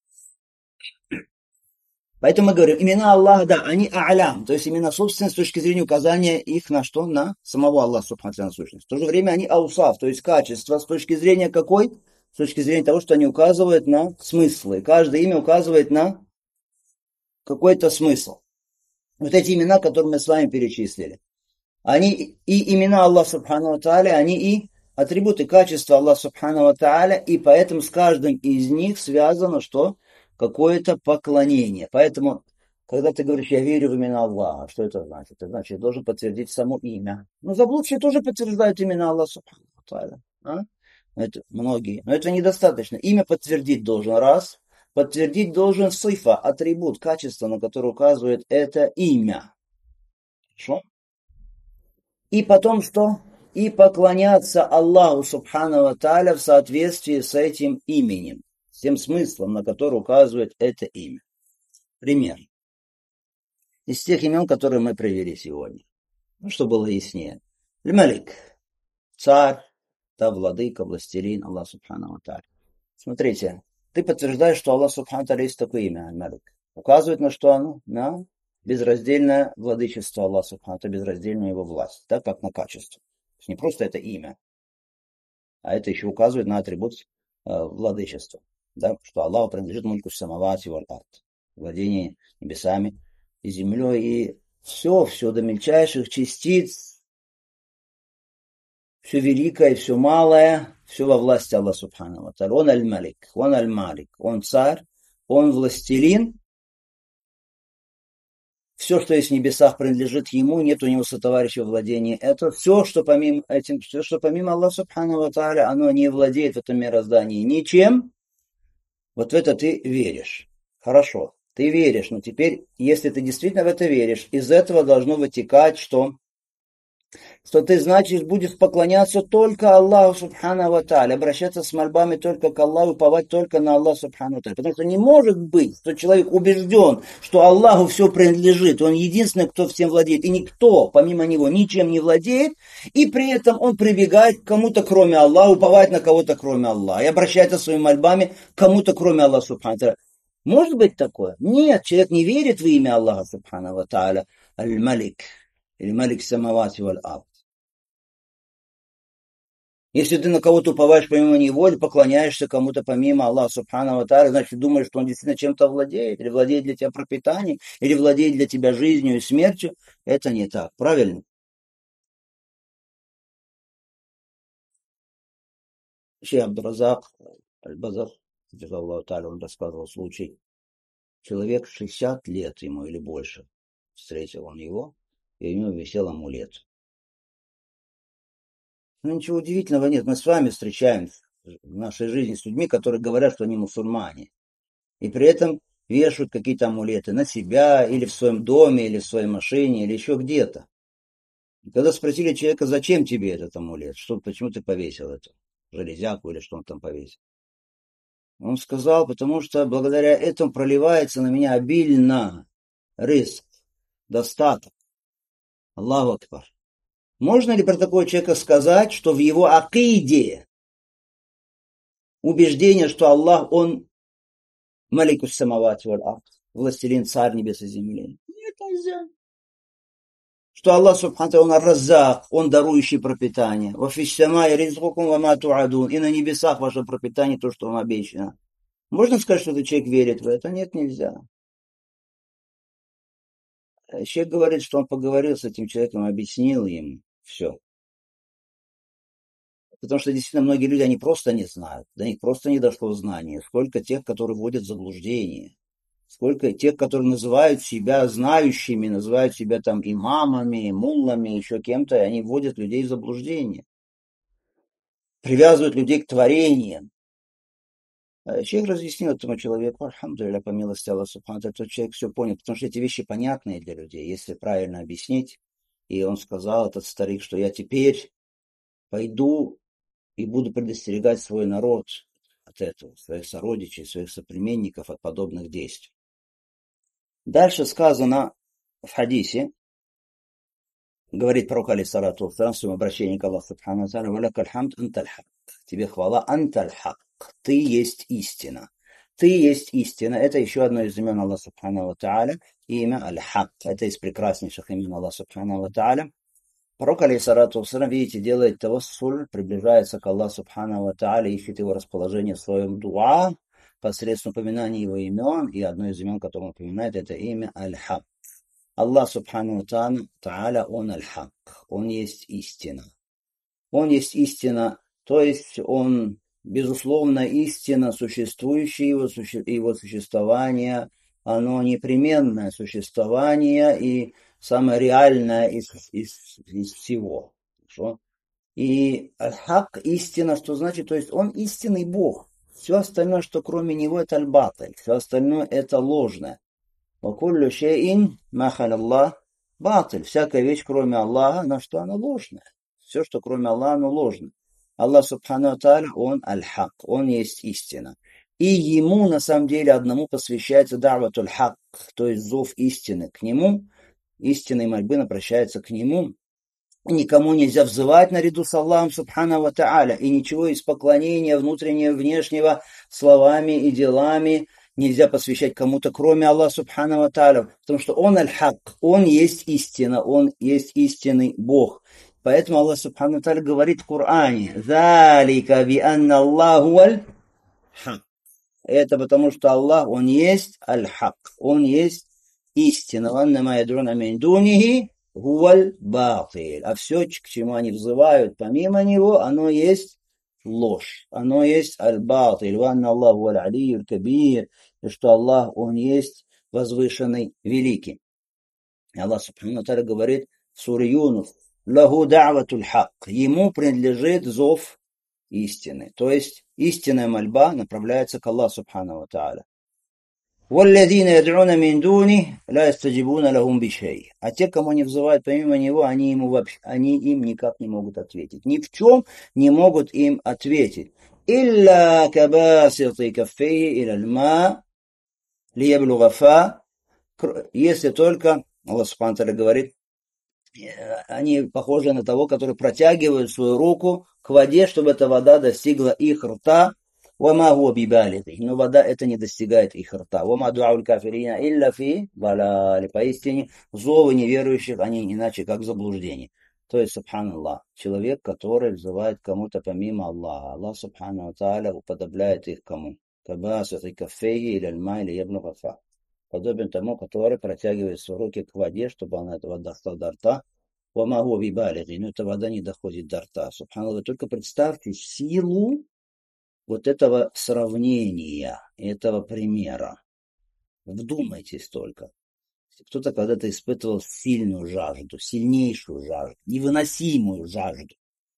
Поэтому мы говорим, имена Аллаха, да, они а'лям, то есть имена собственные с точки зрения указания их на что? На самого Аллаха Субхану ва Тааля сущность. В то же время они аусаф, то есть качество с точки зрения какой? С точки зрения того, что они указывают на смыслы. Каждое имя указывает на какой-то смысл. Вот эти имена, которые мы с вами перечислили, они и имена Аллаха Субхану ва Тааля, они и атрибуты, качества Аллаха Субхану ва Тааля, и поэтому с каждым из них связано что? Какое-то поклонение. Поэтому, когда ты говоришь, я верю в имена Аллаха, что это значит? Это значит, я должен подтвердить само имя. Но заблудшие тоже подтверждают имена Аллаха Субхану ва Тааля. Это многие. Но это недостаточно. Имя подтвердить должен раз. Подтвердить должен сифа, атрибут, качество, на которое указывает это имя. Хорошо? И потом что? И поклоняться Аллаху Субхану ва Тааля в соответствии с этим именем. с тем смыслом, на который указывает это имя. Пример. Из тех имен, которые мы привели сегодня. Ну, чтобы было яснее. Аль-Малик. Царь, да, владыка, властелин, Аллах Субхану ва Тааля. Смотрите, ты подтверждаешь, что Аллах Субхану ва Тааля есть такое имя, Аль-Малик. Указывает на что оно? На безраздельное владычество Аллаха Субхану ва Тааля, безраздельную его власть, так как на качество. То есть не просто это имя, а это еще указывает на атрибут владычества. Да, что Аллаху принадлежит мульку самавати валь ард, владение небесами и землей, и все до мельчайших частиц, все великое, все малое, все во власти Аллаха Субхану ва Тааля. Он аль-Малик, он аль-Малик, он царь, он властелин. Все, что есть в небесах, принадлежит ему, нет у него сотоварища владения. Это все, что помимо Аллаха Субхану ва Тааля, оно не владеет в этом мироздании ничем. Вот в это ты веришь. Хорошо, ты веришь, но теперь, если ты действительно в это веришь, из этого должно вытекать, что ты, значит, будешь поклоняться только Аллаху Субхану ва Тааля, обращаться с мольбами только к Аллаху, уповать только на Аллаха Субхану ва Тааля. Потому что не может быть, что человек убежден, что Аллаху все принадлежит, он единственный, кто всем владеет, и никто, помимо него, ничем не владеет, и при этом он прибегает к кому-то, кроме Аллаха, уповает на кого-то, кроме Аллаха, и обращается своими мольбами к кому-то, кроме Аллаха Субхану ва Тааля. Может быть такое? Нет, человек не верит в имя Аллаха Субхану ва Тааля, Аль-Малик, или Малик Самавати валь Ард. Если ты на кого-то уповаешь помимо него, или поклоняешься кому-то помимо Аллаха Субхану ва Тааля, значит, думаешь, что он действительно чем-то владеет, или владеет для тебя пропитанием, или владеет для тебя жизнью и смертью. Это не так, правильно? Шейх Абдуразак Аль-Базар, Аллаху Тааля, он рассказывал случай. Человек 60 лет ему или больше. Встретил он его, и у него висел амулет. Ну, ничего удивительного нет. Мы с вами встречаемся в нашей жизни с людьми, которые говорят, что они мусульмане. И при этом вешают какие-то амулеты на себя, или в своем доме, или в своей машине, или еще где-то. И когда спросили человека, зачем тебе этот амулет, почему ты повесил эту железяку, или что он там повесил, он сказал, потому что благодаря этому проливается на меня обильно риск, достаток. Аллаху Акбар. Можно ли про такого человека сказать, что в его акиде убеждение, что Аллах, он Маликус самавати валь ард, властелин, царь небес и земли? Нет, нельзя. Что Аллах Субхану он ар-Раззак, он дарующий пропитание. Ва фис самаи ризкукум ва ма туадун. И на небесах ваше пропитание, то, что вам обещано. Можно сказать, что этот человек верит в это? Нет, нельзя. Человек говорит, что он поговорил с этим человеком, объяснил ему все. Потому что действительно многие люди, они просто не знают, до них просто не дошло знание. Сколько тех, которые вводят в заблуждение. Сколько тех, которые называют себя знающими, называют себя там имамами, муллами, еще кем-то, и они вводят людей в заблуждение. Привязывают людей к творениям. Человек разъяснил этому человеку, альхамдулилля, по милости Аллаха Субхану, тот человек все понял, потому что эти вещи понятные для людей, если правильно объяснить. И он сказал, этот старик, что я теперь пойду и буду предостерегать свой народ от этого, своих сородичей, своих соплеменников от подобных действий. Дальше сказано в хадисе, говорит пророк алейхиссалату вассалям в своем обращении к Аллаху Субхану ва Тааля, «Валякаль хамд анталь хак». Тебе хвала, анталь хак. Ты есть истина. Ты есть истина. Это еще одно из имен Аллаха Субхану ва Тааля, имя аль-Хак. Это из прекраснейших имен Аллаха Субхану ва Тааля. Пророк, алейхиссалату вассалям, видите, делает тавассуль, приближается к Аллаху Субхану ва Тааля, ищет его расположение в своем дуа, посредством упоминания его имен, и одно из имен, которое он упоминает, это имя Аль-Хак. Аллах Субхану ва Тааля, он Аль-Хак, он есть истина. Он есть истина, то есть он, безусловно, истина, существующая, его существование, оно непременное существование и самое реальное из всего. Хорошо? И аль-Хак истина, что значит, то есть он истинный Бог. Все остальное, что кроме него, это аль-Баталь. Все остальное это ложное. Вакуллю шейин махаль Аллах баталь. Всякая вещь, кроме Аллаха, на что она ложная. Все, что кроме Аллаха, оно ложно. Аллах Субхану ва Тааля, он аль-Хак, он есть истина. И ему на самом деле одному посвящается даватуль хак, то есть зов истины к нему, истинной мольбы обращается к нему. Никому нельзя взывать наряду с Аллахом Субхану ва Тааля, и ничего из поклонения внутреннего, внешнего, словами и делами нельзя посвящать кому-то, кроме Аллаха Субхану ва Тааля, потому что Он аль-хак, Он есть истина, Он есть истинный Бог. Поэтому Аллах Субхану ва Тааля говорит в Коране: «Залика би анна Аллаху аль-хак». Это потому что Аллах, Он есть аль-хак, Он есть истина. «Ваннама ядруна мин дунихи гуаль батиль». А все, к чему они взывают помимо Него, оно есть ложь. Оно есть аль-батиль. «Ванна Аллаху аль-алиюль кабир». И что Аллах, Он есть возвышенный, великий. Аллах Субхану Тааля говорит в суре Юнус: «Лаху да'ватуль хак». Ему принадлежит зов истины. То есть истинная мольба направляется к Аллаху Субхану ва Тааля. وَالَّذِينَ يَدْعُونَ مِن دُونِهِ لَا يَسْتَجِيبُونَ لَهُم بِشَيْءٍ. А те, кому они взывают помимо него, они им никак не могут ответить. Ни в чем не могут им ответить. إِلَّا كَبَاسِطِ كَفَّيْهِ إِلَى الْمَاءِ لِيَبْلُغَ فَاهُ. Если только, Аллах Субхану ва Тааля говорит, они похожи на того, который протягивает свою руку к воде, чтобы эта вода достигла их рта. وَمَا هُوَ بِبَالِغِهِ. Но вода это не достигает их рта. وَمَا دُعَاءُ الْكَافِرِينَ إِلَّا فِي ضَلَالٍ. Поистине, зовы неверующих, они иначе как заблуждение. То есть, субханаллах, человек, который взывает кому-то помимо Аллаха, Аллах Субхану ва Тааля уподобляет их кому? «Кабасати каффейхи иля аль-май лиябнуга фах». Подобен тому, который протягивает свои руки к воде, чтобы она эта вода стала до рта. «Вама хуа бибалигhi». Но эта вода не доходит до рта. Субханаллах, только представьте силу вот этого сравнения, этого примера. Вдумайтесь только. Кто-то когда-то испытывал сильную жажду, сильнейшую жажду, невыносимую жажду.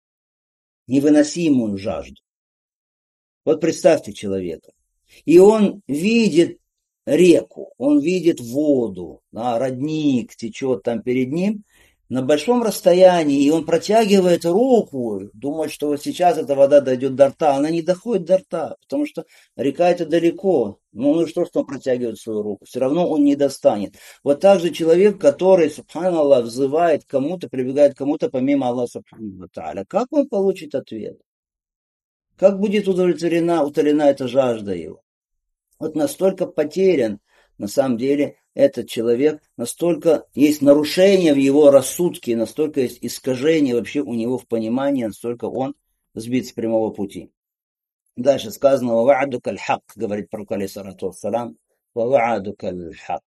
Невыносимую жажду. Вот представьте человека. И он видит реку, он видит воду, родник течет там перед ним на большом расстоянии, и он протягивает руку, думает, что вот сейчас эта вода дойдет до рта. Она не доходит до рта, потому что река это далеко. Ну что он протягивает свою руку? Все равно он не достанет. Вот так же человек, который, субханаллах, взывает кому-то, прибегает к кому-то помимо Аллаха, субханаллах тааля, как он получит ответ? Как будет утолена эта жажда его? Вот настолько потерян, на самом деле, этот человек, настолько есть нарушение в его рассудке, настолько есть искажение вообще у него в понимании, настолько он сбит с прямого пути. Дальше сказано: «Ва'адука аль-хак», говорит пророк алейхиссалату вассалам, «Ва'адука аль-хак».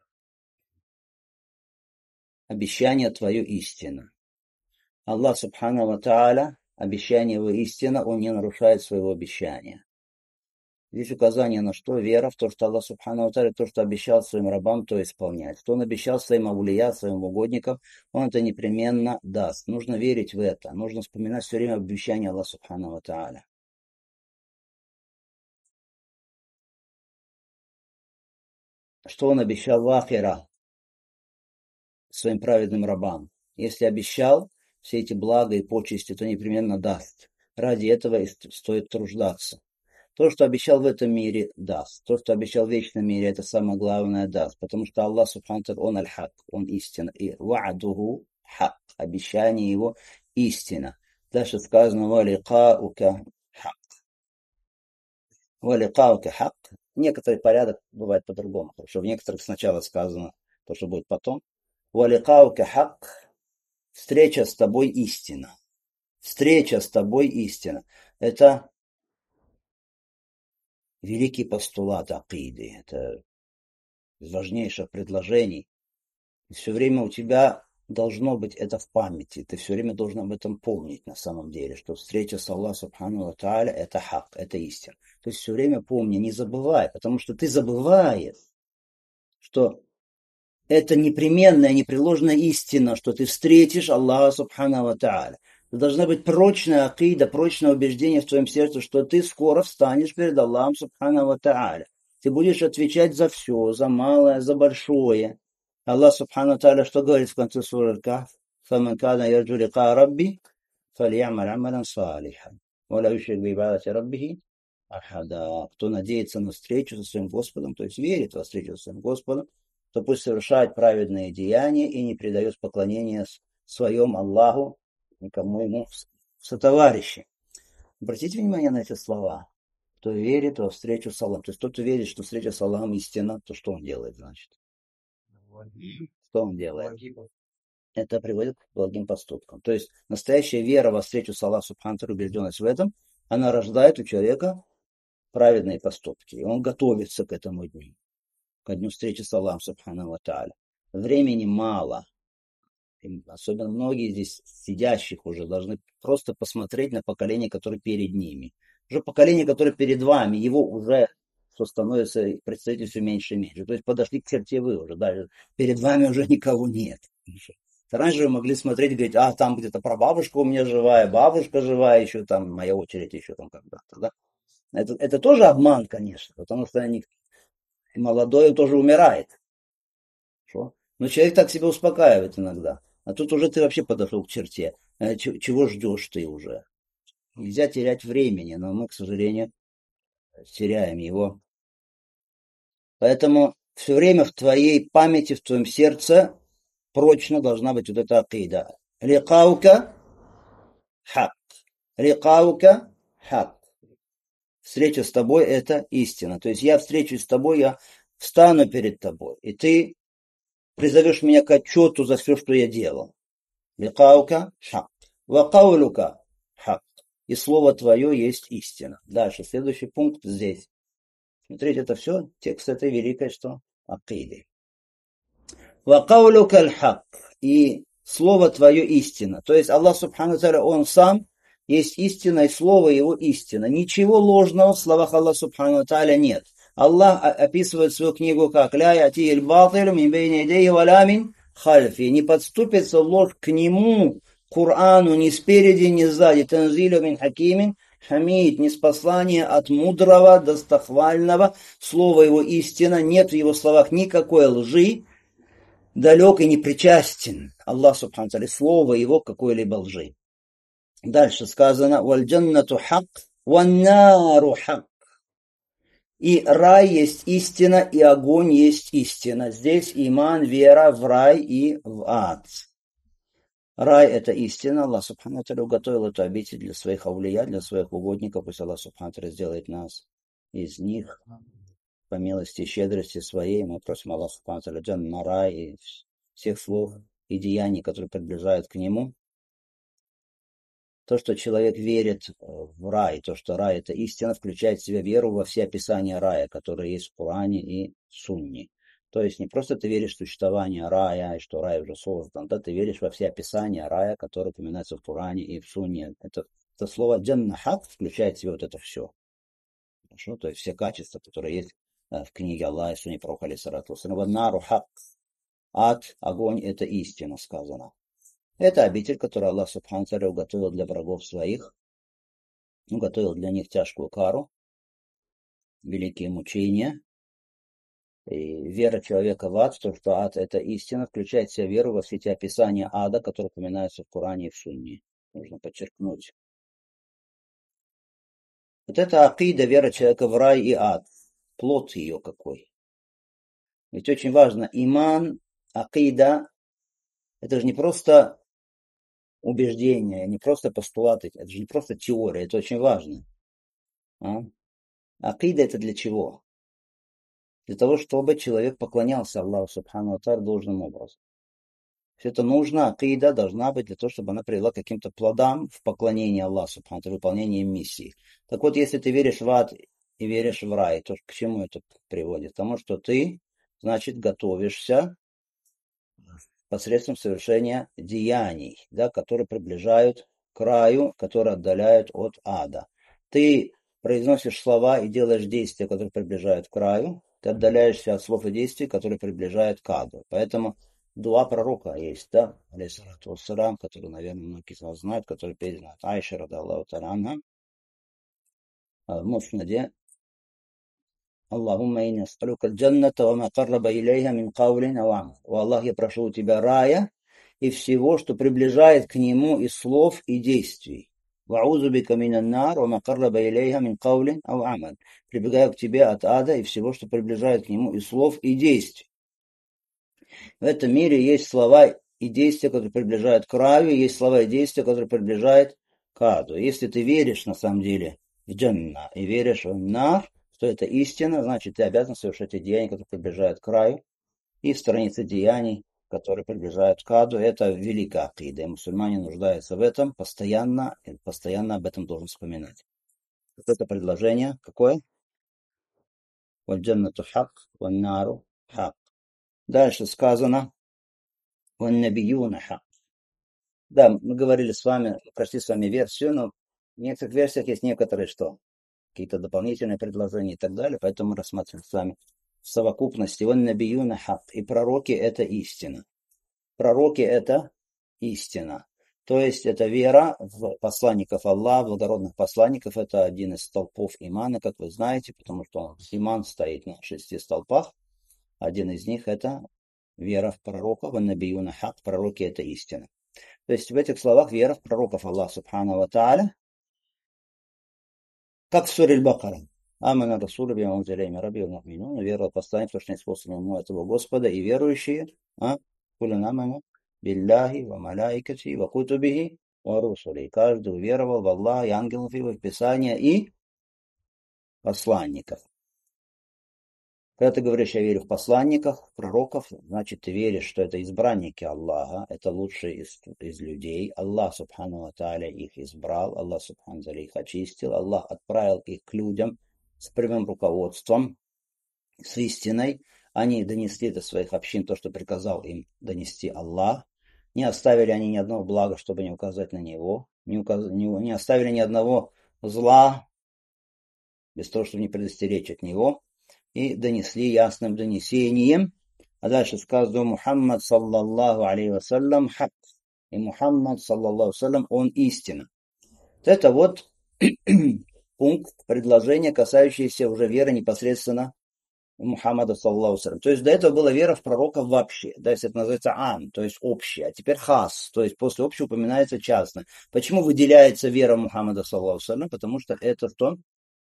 Обещание твое истина. Аллах Субхану ва Тааля, обещание его истина, он не нарушает своего обещания. Здесь указание на что? Вера в то, что Аллах Субхану ва Тааля, то, что обещал своим рабам, то исполняет. Что он обещал своим авлия, своим угодникам, он это непременно даст. Нужно верить в это. Нужно вспоминать все время обещание Аллаха Субхану ва Тааля. Что он обещал в ахира своим праведным рабам? Если обещал все эти блага и почести, то непременно даст. Ради этого и стоит труждаться. То, что обещал в этом мире, даст. То, что обещал в вечном мире, это самое главное, даст. Потому что Аллах Субхану ва Тааля, Он аль-хак, Он истина. И ва'духу хак, обещание Его истина. Дальше сказано: «Валикаука хак». «Валикаука хак». Некоторый порядок бывает по-другому. Потому что в некоторых сначала сказано то, что будет потом. «Валикаука хак». Встреча с тобой истина. Встреча с тобой истина. Это великий постулат акиды. Это из важнейших предложений. И все время у тебя должно быть это в памяти. Ты все время должен об этом помнить на самом деле, что встреча с Аллахом Субхану ва Тааля это хак, это истина. То есть все время помни, не забывай, потому что ты забываешь, что это непременная, непреложная истина, что ты встретишь Аллаха Субхану ва Тааля. Должна быть прочная акида, прочное убеждение в твоем сердце, что ты скоро встанешь перед Аллахом Субхану ва Тааля. Ты будешь отвечать за все, за малое, за большое. Аллах Субхану ва Тааля что говорит в конце суры Аль-Кахф? فَمَنْ كَانَ يَرْجُو لِقَاءَ رَبِّهِ فَلْيَعْمَلْ عَمَلًا صَالِحًا وَلَا يُشْرِكْ بِعِبَادَةِ رَبِّهِ Да. Кто надеется на встречу со своим Господом, то есть верит во встречу со своим Господом, то пусть совершает праведные деяния и не предает поклонения своем Аллаху, никому ему в сотоварищи. Обратите внимание на эти слова. Кто верит во встречу с Аллахом. То есть тот, кто верит, что встреча с Аллахом истина, то что он делает, значит? Что он делает? Это приводит к благим поступкам. То есть настоящая вера во встречу с Аллахом, Субхану ва Тааля, убежденность в этом, она рождает у человека праведные поступки. И он готовится к этому дню, к дню встречи с Аллахом, Субхану ва Тааля. Времени мало. И особенно многие здесь сидящих уже должны просто посмотреть на поколение, которое перед ними. Уже поколение, которое перед вами, его уже что становится, представителей все меньше и меньше. То есть подошли к черте вы уже, даже перед вами уже никого нет. Раньше вы могли смотреть и говорить, там где-то прабабушка у меня живая, бабушка живая, еще там моя очередь еще там когда-то, да. Это тоже обман, конечно, потому что они, молодой тоже умирает. Что? Но человек так себя успокаивает иногда. А тут уже ты вообще подошел к черте. Чего ждешь ты уже? Нельзя терять времени, но мы, к сожалению, теряем его. Поэтому все время в твоей памяти, в твоем сердце прочно должна быть вот эта акида. Ликаука хак. Ликаука хак. Встреча с тобой – это истина. То есть я встречусь с тобой, я встану перед тобой, и ты призовешь меня к отчету за все, что я делал. Ликаука хак. Вакаулука хак. И слово твое есть истина. Дальше, следующий пункт здесь. Смотрите, это все текст этой великой что? Акиды. Вакаулука хак. И слово твое истина. То есть Аллах Субхану Тааля, Он сам есть истина, и слово его истина. Ничего ложного в словах Аллаха Субхану Тааля нет. Аллах описывает свою книгу как «Ля ятихиль батилю мин бейни идейхи ва ля мин хальфи». Не подступится ложь к нему, Корану, ни спереди, ни сзади. Танзилю мин хакимин хамид. Ниспослание от мудрого, достохвального. Слово его истина. Нет в его словах никакой лжи. Далек и непричастен Аллах Субхану Тааля, слово его какой-либо лжи. Дальше сказано «Вальджаннату хак, ваннару хак». И рай есть истина, и огонь есть истина. Здесь иман, вера в рай и в ад. Рай – это истина. Аллах Субхану Тааля уготовил эту обитель для своих аулия, для своих угодников. Пусть Аллах Субхану Тааля сделает нас из них по милости и щедрости своей. Мы просим Аллах Субхану Тааля джанна на рай и всех слов и деяний, которые приближают к нему. То, что человек верит в рай, то, что рай – это истина, включает в себя веру во все описания рая, которые есть в Коране и Сунне. То есть не просто ты веришь в существование рая, и что рай уже создан, да, ты веришь во все описания рая, которые упоминаются в Коране и в Сунне. Это слово «джаннахак» включает в себя вот это все. Хорошо? То есть все качества, которые есть в книге Аллаха и Сунне пророка алейхиссалату вассалям. «Нару хак». Ад, огонь – это истина, сказано. Это обитель, которую Аллах Субхану Тааля уготовил для врагов своих, уготовил для них тяжкую кару, великие мучения. И вера человека в ад, то, что ад – это истина, включает в себя веру во все эти описания ада, которые упоминаются в Коране и в Сунне. Нужно подчеркнуть. Вот это акида, вера человека в рай и ад. Плод ее какой. Ведь очень важно, иман, акида – это же не просто убеждения, не просто постулаты, это же не просто теория, это очень важно. Акида это для чего? Для того, чтобы человек поклонялся Аллаху Субхану ва Тааля должным образом. Все это нужно, акида должна быть для того, чтобы она привела к каким-то плодам в поклонении Аллаху Субхану ва Тааля, выполнении миссии. Так вот, если ты веришь в ад и веришь в рай, то к чему это приводит? К тому, что ты, значит, готовишься посредством совершения деяний, да, которые приближают к раю, которые отдаляют от ада. Ты произносишь слова и делаешь действия, которые приближают к раю, ты отдаляешься от слов и действий, которые приближают к аду. Поэтому дуа пророка есть, да, алейхиссалату вассалям, который, наверное, многие из вас знают, который передан от Айши, радаллаху та'аля анха, в муснаде. Аллахумма инна аскалюка аль-джанната ва ма карраба илейха мин каулин ау амал. О Аллах, я прошу у тебя рая и всего, что приближает к нему из слов и действий. «Ва'узу бика минан нар, ва ма карраба илейха мин каулин ау амаль». Прибегаю к тебе от ада и всего, что приближает к нему, и слов, и действий. В этом мире есть слова и действия, которые приближают к раю, есть слова и действия, которые приближают к аду. Если ты веришь на самом деле в джанна и веришь в нар, что это истина, значит ты обязан совершать эти деяния, которые приближают к раю, и сторониться деяний, которые приближают к аду. Это великая акида, и мусульмане нуждаются в этом постоянно, и постоянно об этом должен вспоминать. Вот это предложение какое? «Валь джаннату хак, валь нару хак». Дальше сказано «Валь набиюна хак». Да, мы говорили с вами, прошли с вами версию, но в некоторых версиях есть некоторые что? Какие-то дополнительные предложения и так далее, поэтому мы рассматриваем с вами в совокупности. «Валь набиюна хак». И пророки — это истина. Пророки — это истина. То есть это вера в посланников Аллаха, благородных посланников. Это один из столпов имана, как вы знаете, потому что иман стоит на 6 столпах. Один из них — это вера в пророков, «Ван-набиюна хак», пророки — это истина. То есть в этих словах вера в пророков Аллаха Субхану ва Тааля, как в суре Аль-Бакара. Амана Расуля бима унзиля мин рабби валь муъминун. Вера в посланник, что не способен ему этого Господа, и верующие, куллун амана билляхи ва малаикати ва кутубихи ва русули. Каждый уверовал в Аллаха и ангелов его, в Писания и посланников. Когда ты говоришь, я верю в посланников, пророков, значит, ты веришь, что это избранники Аллаха, это лучшие из людей. Аллах, субхану ва тааля, их избрал, Аллах, субхану ва тааля, их очистил, Аллах отправил их к людям с прямым руководством, с истиной. Они донесли до своих общин то, что приказал им донести Аллах. Не оставили они ни одного блага, чтобы не указать на него, не оставили ни одного зла, без того, чтобы не предостеречь от него. И донесли ясным донесением. А дальше сказано Мухаммад саллаллаху алейхи вассалям хак. И Мухаммад саллаллаху вассалям, он истина. Это вот пункт предложения, касающийся уже веры непосредственно Мухаммада саллаллаху вассалям. То есть до этого была вера в пророков вообще. Да, если это называется ам, то есть общее. А теперь хас, то есть после общего упоминается частно. Почему выделяется вера Мухаммада саллаллаху вассалям? Потому что это что?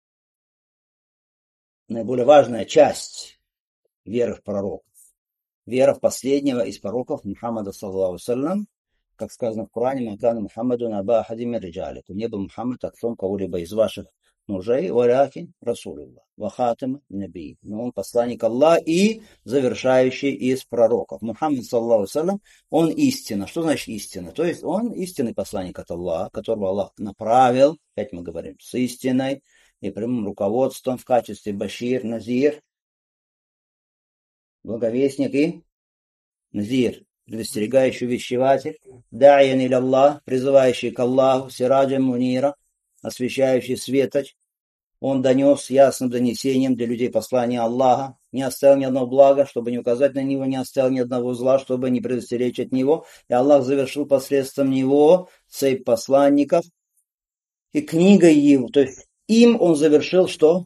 Наиболее важная часть веры в пророков. Вера в последнего из пророков Мухаммада саллаллаху вассалям, как сказано в Коране, «Макана Мухаммаду наба ахадим риджаликум». Не был Мухаммад отцом кого-либо из ваших мужей, валякин расулуллах, вахатам наби. Но он посланник Аллаха и завершающий из пророков. Мухаммад саллаллаху вассалям, он истина. Что значит истина? То есть он истинный посланник от Аллаха, которого Аллах направил, опять мы говорим, с истиной и прямым руководством в качестве башир, назир, благовестник и назир, предостерегающий увещеватель, да'ян иля Аллах, призывающий к Аллаху, сираджам мунира, освещающий светоч. Он донес ясным донесением для людей послание Аллаха, не оставил ни одного блага, чтобы не указать на него, не оставил ни одного зла, чтобы не предостеречь от него. И Аллах завершил посредством него цепь посланников и книгой его. То есть им он завершил что?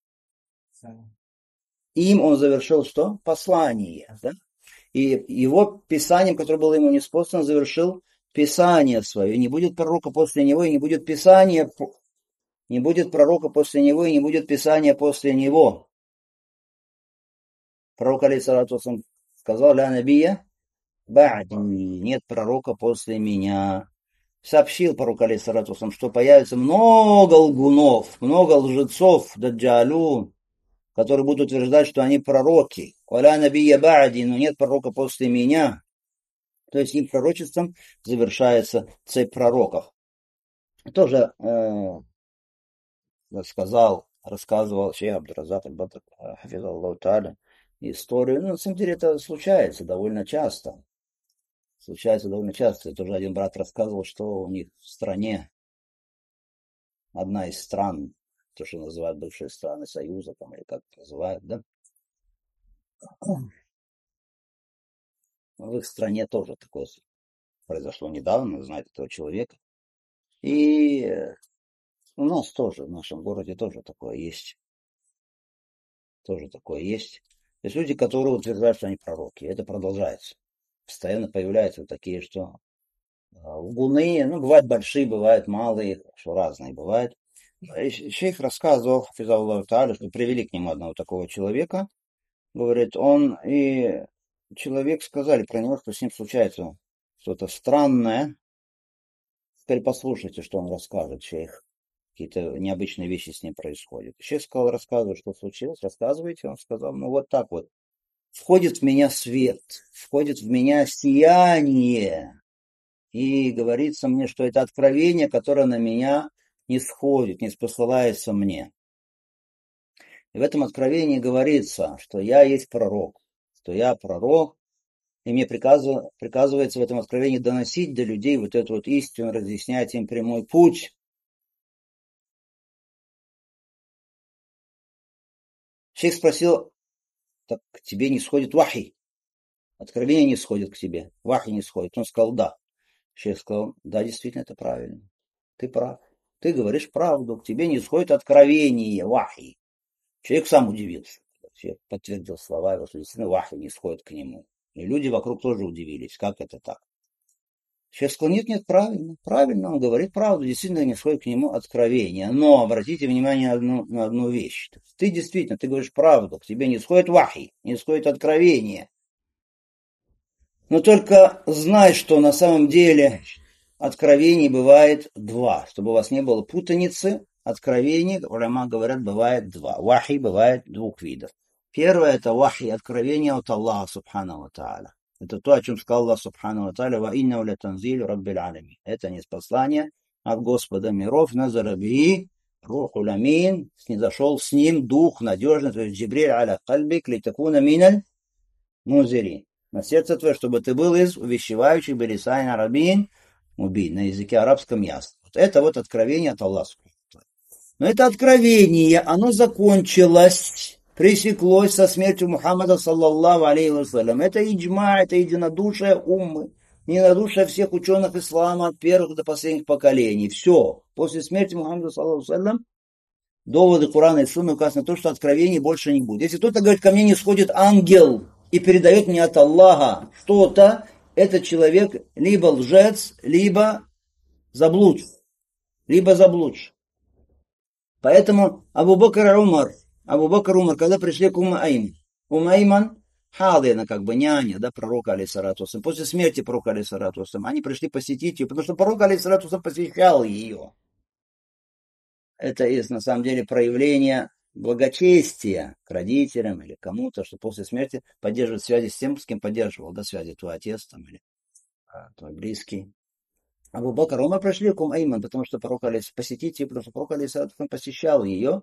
Им он завершил что? Послание. Да? И его писанием, которое было ему ниспослано, завершил писание свое. И не будет пророка после него, и не будет писания, не будет пророка после него, и не будет писания после него. Пророк алейхиссалату сказал: «Ля набия ба'ди», нет пророка после меня. Сообщил пророк алейхиссалату, что появится много лгунов, много лжецов, даджалю, которые будут утверждать, что они пророки. «Ля набия ба'ди», но нет пророка после меня. То есть им пророчеством завершается цепь пророков. Тоже рассказывал шейх Абдуразак аль-Бадр, хафизаллаху тааля, историю. Ну, на самом деле это случается довольно часто. Случается довольно часто. Тоже один брат рассказывал, что у них в стране, одна из стран, то, что называют бывшие страны Союза, там, или как это называют, да, в их стране тоже такое произошло недавно, знает этого человека. И у нас тоже, в нашем городе тоже такое есть. Тоже такое есть. То есть люди, которые утверждают, что они пророки. Это продолжается. Постоянно появляются такие, что луны, ну, бывают большие, бывают малые, что разные бывают. Шейх рассказывал, хафизаллаху тааля, что привели к нему одного такого человека, говорит, он и человек сказали про него, что с ним случается что-то странное. Теперь послушайте, что он расскажет, шейх. Какие-то необычные вещи с ним происходят. Шейх сказал, рассказывай, что случилось, рассказывайте. Он сказал, ну вот так вот. Входит в меня свет, входит в меня сияние. И говорится мне, что это откровение, которое на меня не сходит, не спосылается мне. И в этом откровении говорится, что я есть пророк, что я пророк, и мне приказывается в этом откровении доносить до людей вот эту вот истину, разъяснять им прямой путь. Шейх спросил, так к тебе не сходит вахи, откровение не сходит к тебе, вахи не сходит. Он сказал, да. Шейх сказал, да, действительно, это правильно, ты прав. Ты говоришь правду, к тебе не сходит откровение, вахи. Человек сам удивился. Человек подтвердил слова его, что действительно вахи не сходит к нему. И люди вокруг тоже удивились, как это так. Человек сказал, нет, правильно, правильно, он говорит правду, действительно не сходит к нему откровение. Но обратите внимание на одну вещь. Ты действительно, ты говоришь правду, к тебе не сходит вахи, не сходит откровение. Но только знай, что на самом деле откровений бывает два, чтобы у вас не было путаницы. Откровений, уляма говорят, бывает два. Вахи бывает двух видов. Первое это вахи, откровение от Аллаха субхану ва тааля. Это то, о чем сказал Аллах субхану ва тааля, ва инна ля танзилю раббил алямин. Это ниспослание от Господа миров, назара бихи руху амин, снизошел с ним дух надежный, то есть Джибриль аля кальбик литакуна миналь музирин. На сердце твое, чтобы ты был из увещевающих белисайн арабин мубин, на языке арабском ясно. Вот это вот откровение от Аллаха. Но это откровение, оно закончилось, пресеклось со смертью Мухаммада, саллаллаху алейхи вассалям. Это иджма, это единодушие уммы, единодушие всех ученых ислама от первых до последних поколений. Все. После смерти Мухаммада, саллаллаху алейхи вассалям, доводы Корана и Сунны указаны на то, что откровений больше не будет. Если кто-то говорит, ко мне не сходит ангел и передает мне от Аллаха что-то, этот человек либо лжец, либо заблудший. Поэтому Абу Бакр и Умар, когда пришли к Айман, Халина, как бы няня, да, пророка алейхиссалату вассалям, после смерти пророка алейхиссалату вассалям, они пришли посетить ее, потому что пророк алейхиссалату вассалям посещал ее. Это есть на самом деле проявление благочестия к родителям или кому-то, что после смерти поддерживает связи с тем, с кем поддерживал, да, связи твой отец там или твой близкий. Абу Бакр, Умар пришли к Айман, потому что пророк посетить ее, потому что пророк посещал ее,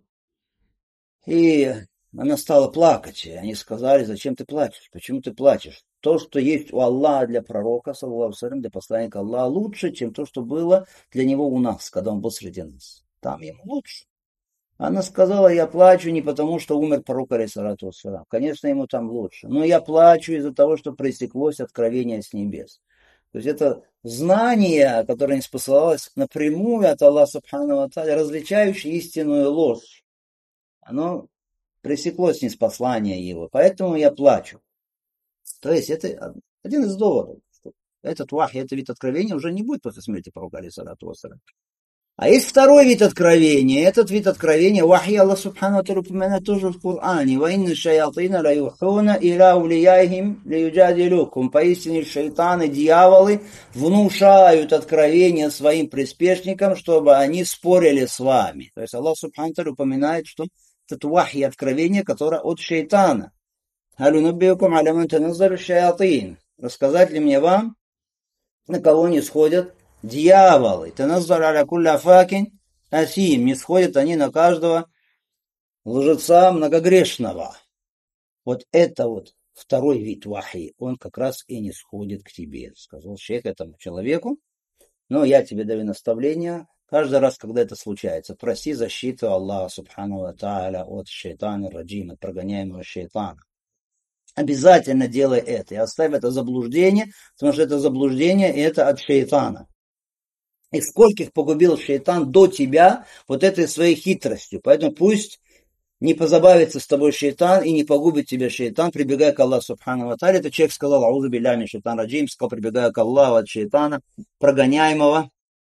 и она стала плакать. И они сказали, зачем ты плачешь, почему ты плачешь? То, что есть у Аллаха для пророка, саллаллаху алейхи, для посланника Аллаха, лучше, чем то, что было для него у нас, когда он был среди нас. Там ему лучше. Она сказала, я плачу не потому, что умер пророк, алейхиссалату вассалям. Конечно, ему там лучше. Но я плачу из-за того, что пресеклось откровение с небес. То есть это знание, которое не спосылалось напрямую от Аллаха субхану ва тааля, различающее истинную и ложь. Оно пресеклось ниспослание его. Поэтому я плачу. То есть это один из доводов. Что этот вахи, этот вид откровения уже не будет после смерти пророка, алейхиссалату вассалям. А есть второй вид откровения. Этот вид откровения, вахи Аллах субхану ва тааля упоминает тоже в Коране. Ва инна шаятина ла юхуна иля улияйхим ля юджадилюкум. Поистине шайтаны, дьяволы внушают откровения своим приспешникам, чтобы они спорили с вами. То есть Аллах субхану ва тааля упоминает, что это вахи откровение, которое от шайтана. Халюнуббиукум аля ман таназзалу шаятин. Рассказать ли мне вам, на кого не сходят дьяволы? Таназзалу аля кулли афакин асим. Не сходят они на каждого лжеца многогрешного. Вот это вот второй вид вахи, он как раз и не сходит к тебе, сказал шейх этому человеку. Но я тебе даю наставление. Каждый раз, когда это случается, проси защиту Аллаха субхану ва тааля от шайтана раджима, от прогоняемого шайтана. Обязательно делай это и оставь это заблуждение, потому что это заблуждение, и это от шайтана. И скольких погубил шайтан до тебя вот этой своей хитростью. Поэтому пусть не позабавится с тобой шейтан и не погубит тебя шейтан, прибегая к Аллаху субхану ва тааля. Это человек сказал, аузу билляхи мин шейтан раджим, сказал, прибегая к Аллаху от шейтана, прогоняемого.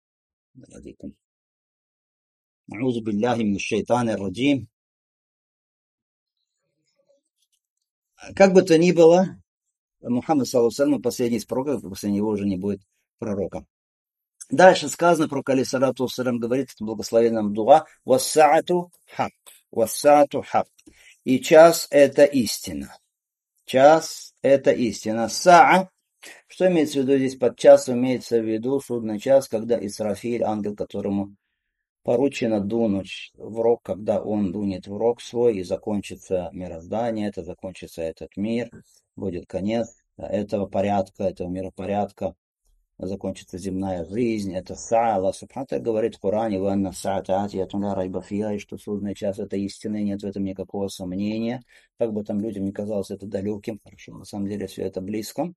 Аузу билляхи мин шейтан раджим. Как бы то ни было, Мухаммад, саллаллаху алейхи, последний из пророков, после него уже не будет пророка. Дальше сказано про алейхиссалату вассалям, говорит в благословенном дуа, «Вассаату хак». «Вассаату хак». И час – это истина. Час – это истина. Саа. Что имеется в виду здесь под часом? Имеется в виду судный час, когда Исрафиль, ангел, которому поручено дунуть в рог, когда он дунет в рог свой, и закончится мироздание, это закончится этот мир, будет конец этого порядка, этого миропорядка, закончится земная жизнь, это саа. Аллах субхану ва тааля говорит в Коране, «Ванна саата атиятун ла райба фиха», и что судный час это истина, и нет в этом никакого сомнения. Как бы там людям не казалось это далеким, хорошо, на самом деле все это близко.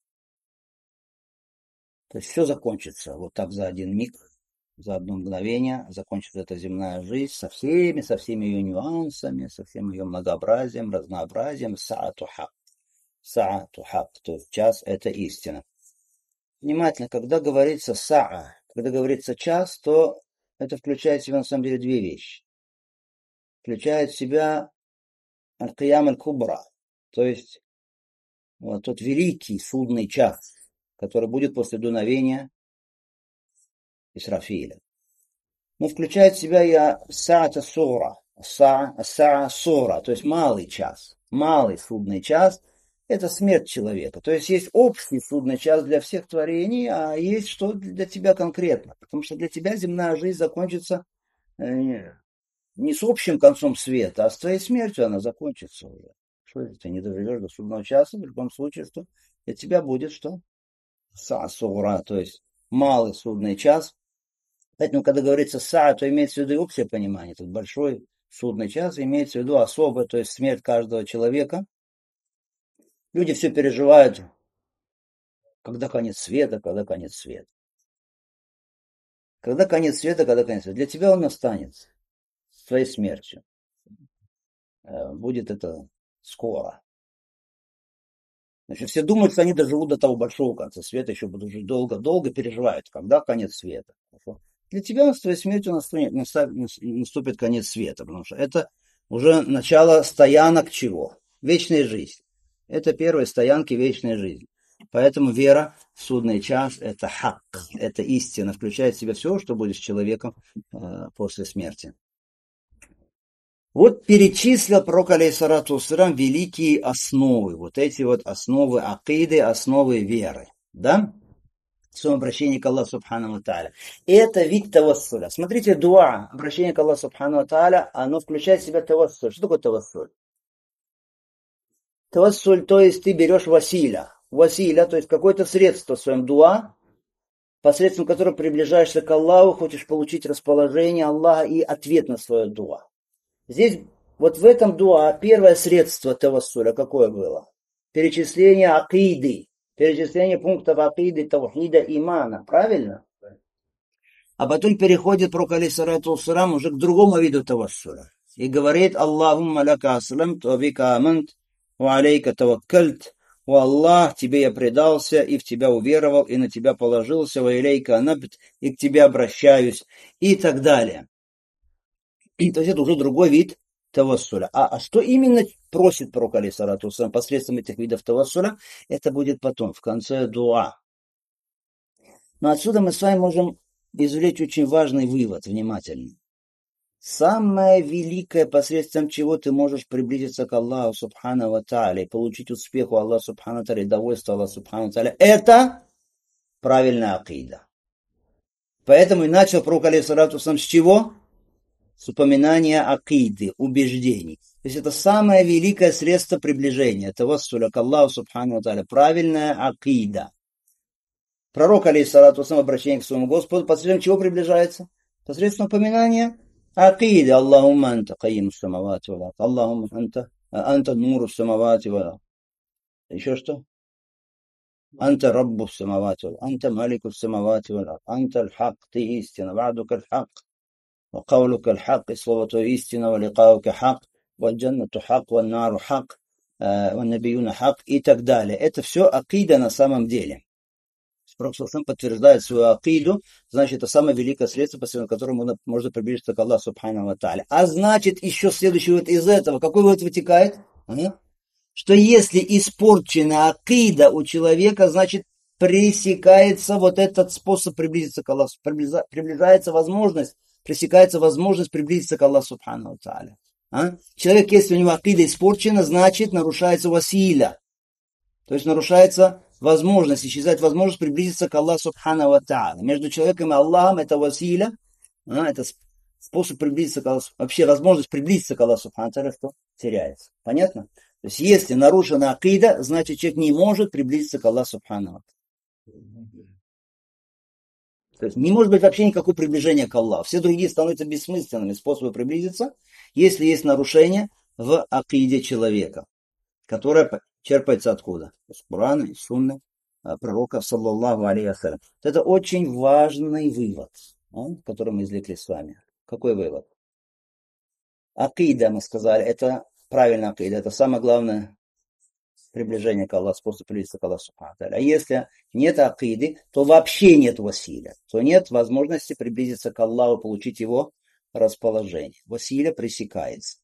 То есть все закончится вот так за один миг, за одно мгновение закончится эта земная жизнь со всеми ее нюансами, со всем ее многообразием, разнообразием. Саату хак. Саату хак. То есть час это истина. Внимательно, когда говорится саа, когда говорится час, то это включает в себя на самом деле две вещи. Включает в себя аль-киям аль-кубра, то есть вот тот великий судный час, который будет после дуновения Исрафииля. Но включает в себя и саата сура, саа сура, то есть малый час, малый судный час, это смерть человека. То есть есть общий судный час для всех творений, а есть что для тебя конкретно. Потому что для тебя земная жизнь закончится не с общим концом света, а с твоей смертью она закончится уже. Что если ты не доживешь до судного часа, в любом случае, что для тебя будет что? Саа сура, то есть малый судный час. Поэтому, когда говорится «са», то имеется в виду и общее понимание. Этот большой судный час имеется в виду особое, то есть смерть каждого человека. Люди все переживают, когда конец света, когда конец света. Когда конец света, когда конец света. Для тебя он останется с твоей смертью. Будет это скоро. Значит, все думают, что они доживут до того большого конца света, еще будут жить долго, долго переживают, когда конец света. Для тебя с твоей смертью наступит конец света, потому что это уже начало стоянок чего? Вечной жизни. Это первые стоянки вечной жизни. Поэтому вера в судный час – это хак, это истина, включает в себя все, что будет с человеком после смерти. Вот перечислил пророк алейхиссалату вассалям великие основы, вот эти вот основы акиды, основы веры, да? В своем обращении к Аллаху субхану ва тааля. Это вид тавассуля. Смотрите, дуа, обращение к Аллаху субхану ва тааля, оно включает в себя тавассуль. Что такое тавассуль? Тавассуль, то есть ты берешь василя. Василя, то есть какое-то средство в своем дуа, посредством которого приближаешься к Аллаху, хочешь получить расположение Аллаха и ответ на свое дуа. Здесь, вот в этом дуа, первое средство тавассуля какое было? Перечисление акиды. Перечисление пунктов акиды, таухида, имана. Правильно? А потом переходит пророк алейхиссалату вассалям уже к другому виду тавассуля. И говорит: Аллахумма лака аслямту, ва бика амант, ва алейка таваккальт. О Аллах, тебе я предался, и в тебя уверовал, и на тебя положился, ва илейка анабт, и к тебе обращаюсь, и так далее. И, то есть это уже другой вид тавассуля. А что именно просит пророк алейхиссалату вассалям посредством этих видов тавассуля, это будет потом, в конце дуа. Но отсюда мы с вами можем извлечь очень важный вывод, внимательный. Самое великое, посредством чего ты можешь приблизиться к Аллаху субхану ва тааля и получить успех у Аллаха субхану ва тааля, довольство Аллаха субхану ва тааля, это правильная акида. Поэтому и начал пророк алейхиссалату вассалям с чего? С упоминания акиды, убеждений. То есть это самое великое средство приближения тавассуля к Аллаху субхану ва тааля, правильная акида. Пророк, алейхиссалату вассалям, обращение к своему Господу, посредством чего приближается? Посредством упоминания акиды. Аллахумма анта кайимус самавати вал ард. Аллахумма анта нурус самавати вал ард. Еще что? Анта раббус самавати вал ард. Анта маликус самавати вал ард. Анта аль-хак, ты истина. Ва'дука аль-хак. Ва кавлука аль-хак, и слово твое истина, ва ликаука хак. валь-джаннату хак, валь-нару хак, валь-набиюна хак и так далее. Это все акида на самом деле. Пророк сам подтверждает свою акиду, значит, это самое великое средство, посредством которого можно приблизиться к Аллаху Субхану ва Тааля. А значит, еще следующий вывод из этого, какой вывод вытекает? Что если испорчена акида у человека, значит, пресекается вот этот способ приблизиться к Аллаху, приближается возможность, пресекается возможность приблизиться к Аллаху Субхану ва Тааля. Человек, если у него акида испорчена, значит, нарушается василя. То есть нарушается возможность, исчезает возможность приблизиться к Аллаху Субхану ва Тааля. Между человеком и Аллахом это василя, это способ приблизиться к Аллаху, вообще возможность приблизиться к Аллаху Субхану ва Тааля, что теряется. Понятно? То есть если нарушена акида, значит человек не может приблизиться к Аллаху Субхану ва Тааля. То есть не может быть вообще никакого приближения к Аллаху. Все другие становятся бессмысленными способы приблизиться, если есть нарушение в акиде человека, которое черпается откуда? Из Корана, из Сунны пророка, саллаллаху алейхи вассалям. Это очень важный вывод, который мы извлекли с вами. Какой вывод? Акида, мы сказали, это правильная акида, это самое главное приближение к Аллаху, способ приблизиться к Аллаху. А если нет акиды, то вообще нет василя, то нет возможности приблизиться к Аллаху, получить его расположение. Василя пресекается.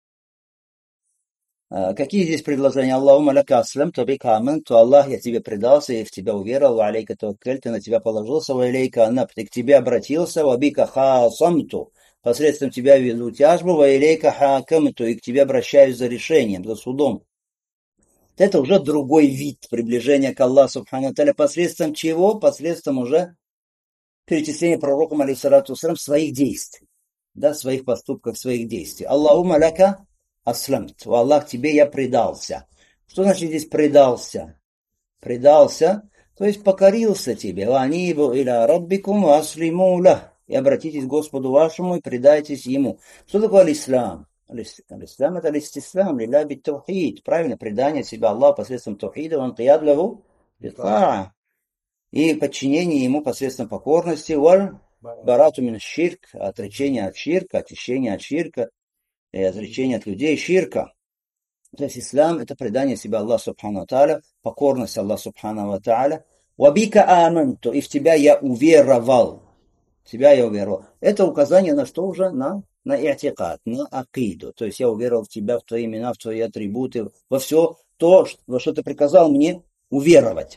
Какие здесь предложения? Аллахумма лака аслам, табика аман, то Аллах, я тебе предался, я в тебя уверовал, ва алейка таваккаль, ты на тебя положился, ва алейка анаб, ты к тебе обратился, ва бика хасамту, посредством тебя веду тяжбу, ва алейка хакамту, и к тебе обращаюсь за решением, за судом. Это уже другой вид приближения к Аллаху Субхану Тааля, посредством чего? Посредством уже перечисления пророком, алейхиссалату вассалям, своих действий, своих поступков, своих действий. Аллахумма лака асламт. Аллах, тебе я предался. Что значит здесь предался? Предался, то есть покорился тебе. Ванибу иля раббикум аслиму лах. И обратитесь к Господу вашему и предайтесь ему. Что такое алислам? Алислам это алистислам, лилля бит таухид. Правильно, предание себя Аллаху посредством таухида, ван кияд лаху битаа. И подчинение ему посредством покорности, валь барату мин ширк, отречение от ширка, очищение от ширка, и отречение от людей ширка. То есть ислам это предание себя Аллаху Субхану Тааля, покорность Аллаху Субхану Тааля. Вабика аманту, и в тебя я уверовал. В тебя я уверовал. Это указание на что уже? На и'тикад, на акиду. То есть я уверовал в тебя, в твои имена, в твои атрибуты, во все то, во что ты приказал мне уверовать.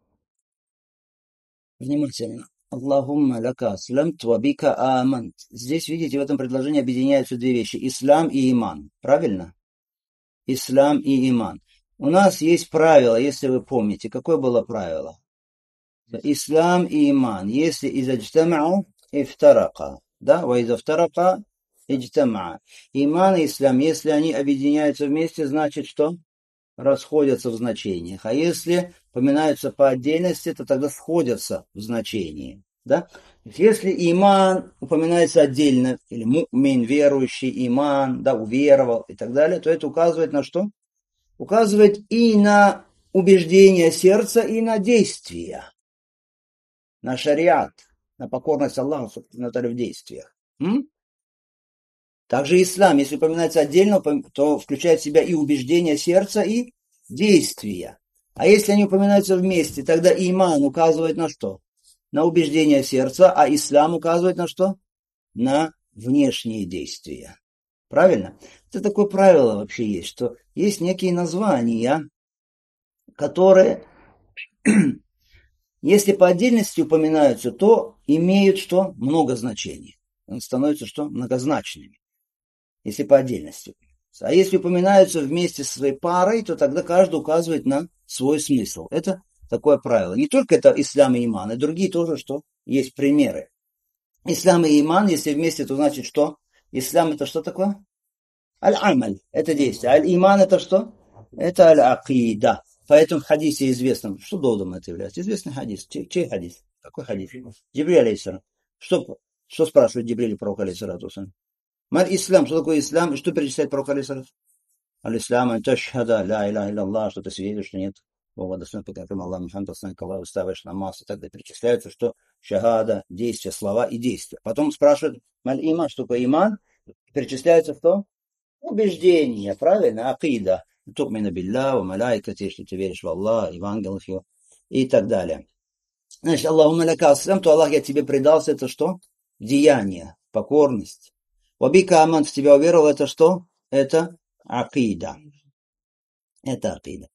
Внимательно. Аллахумма лака асламт ва бика амант. Здесь, видите, в этом предложении объединяются две вещи. Ислам и иман. Правильно? Ислам и иман. У нас есть правило, если вы помните. Какое было правило? Ислам и иман. Если изаджтамау, ифтарака. Ва изафтарака, иджтамаа. Иман и ислам, если они объединяются вместе, значит что? Расходятся в значениях. А если поминаются по отдельности, то тогда сходятся в значении. Если иман упоминается отдельно, или му'мин, верующий, иман, уверовал и так далее, то это указывает на что? Указывает и на убеждение сердца, и на действия. На шариат, на покорность Аллаху, собственно, в действиях. Также ислам, если упоминается отдельно, то включает в себя и убеждение сердца, и действия. А если они упоминаются вместе, тогда иман указывает на что? На убеждение сердца, а ислам указывает на что? На внешние действия. Правильно? Это такое правило вообще есть, что есть некие названия, которые, если по отдельности упоминаются, то имеют что? Много значений. Они становятся что? Многозначными. Если по отдельности. А если упоминаются вместе со своей парой, то тогда каждый указывает на свой смысл. Это такое правило. Не только это ислам и иман, и другие тоже что? Есть примеры. Ислам и иман, если вместе, то значит что? Ислам это что такое? Аль-амаль, это действие. Аль-иман это что? Это аль-акида. Поэтому в хадисе известном, что доводом это является? Известный хадис. Чей хадис? Какой хадис? Джибриль алейхиссалям. Что спрашивает Джибриль пророк алейхиссалату вассалям? Ислам, что такое ислам, и что перечисляет пророк алейхиссалям? Аль-ислам, анташхада, ля иляха илляллах, что ты свидетельствуешь, что нет Бога достойного поклонения Аллаху, Мухаммад посланник Аллаха, ставишь намаз, и так далее. Перечисляются, что шахада, действия, слова и действия. Потом спрашивают, маль иман, что такое иман, перечисляется что? Убеждение, правильно? Акида. Тукмина билля, ва малайкати, что ты веришь в Аллах, и в ангелов его, и так далее. Значит, Аллаху маляка аслям, то Аллах, я тебе предался, это что? Деяние, покорность. Вабика аман, в тебя уверовал, это что? Это акида. Это акида.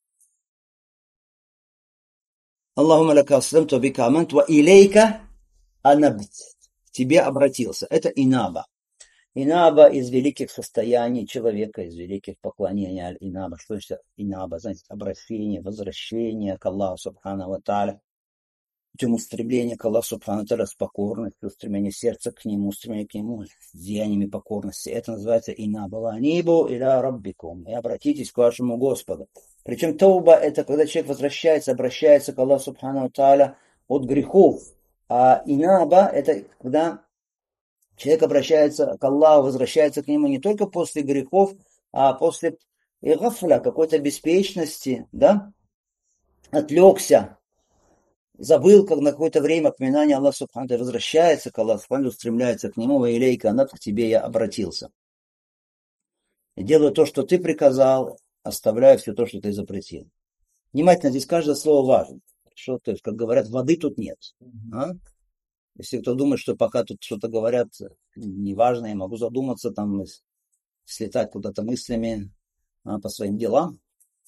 Аллаху маляка аслям, то вабика аман, ва илейка анабт. К тебе обратился. Это инаба. Инаба из великих состояний человека, из великих поклонений аль-инаба. Что это инаба? Знаете, обращение, возвращение к Аллаху субхану ва тааля. Путем устремления к Аллаху субхану ва тааля с покорностью, устремление сердца к Нему, устремление к Нему с деяниями покорности. Это называется инаба. Ванибу иля раббикум. И обратитесь к вашему Господу. Причем тауба это когда человек возвращается, обращается к Аллаху субхану ва тааля от грехов. А инаба это когда человек обращается к Аллаху, возвращается к Нему не только после грехов, а после гафля, какой-то беспечности, да, отвлекся, забыл, как на какое-то время поминания Аллаха Субхану, возвращается к Аллаху Субхану, устремляется к Нему, во илейка, анат, к тебе я обратился. И делаю то, что ты приказал, оставляю все то, что ты запретил. Внимательно, здесь каждое слово важно. Что, то есть, как говорят, воды тут нет. А? Если кто думает, что пока тут что-то говорят неважно, я могу задуматься, там, слетать куда-то мыслями по своим делам,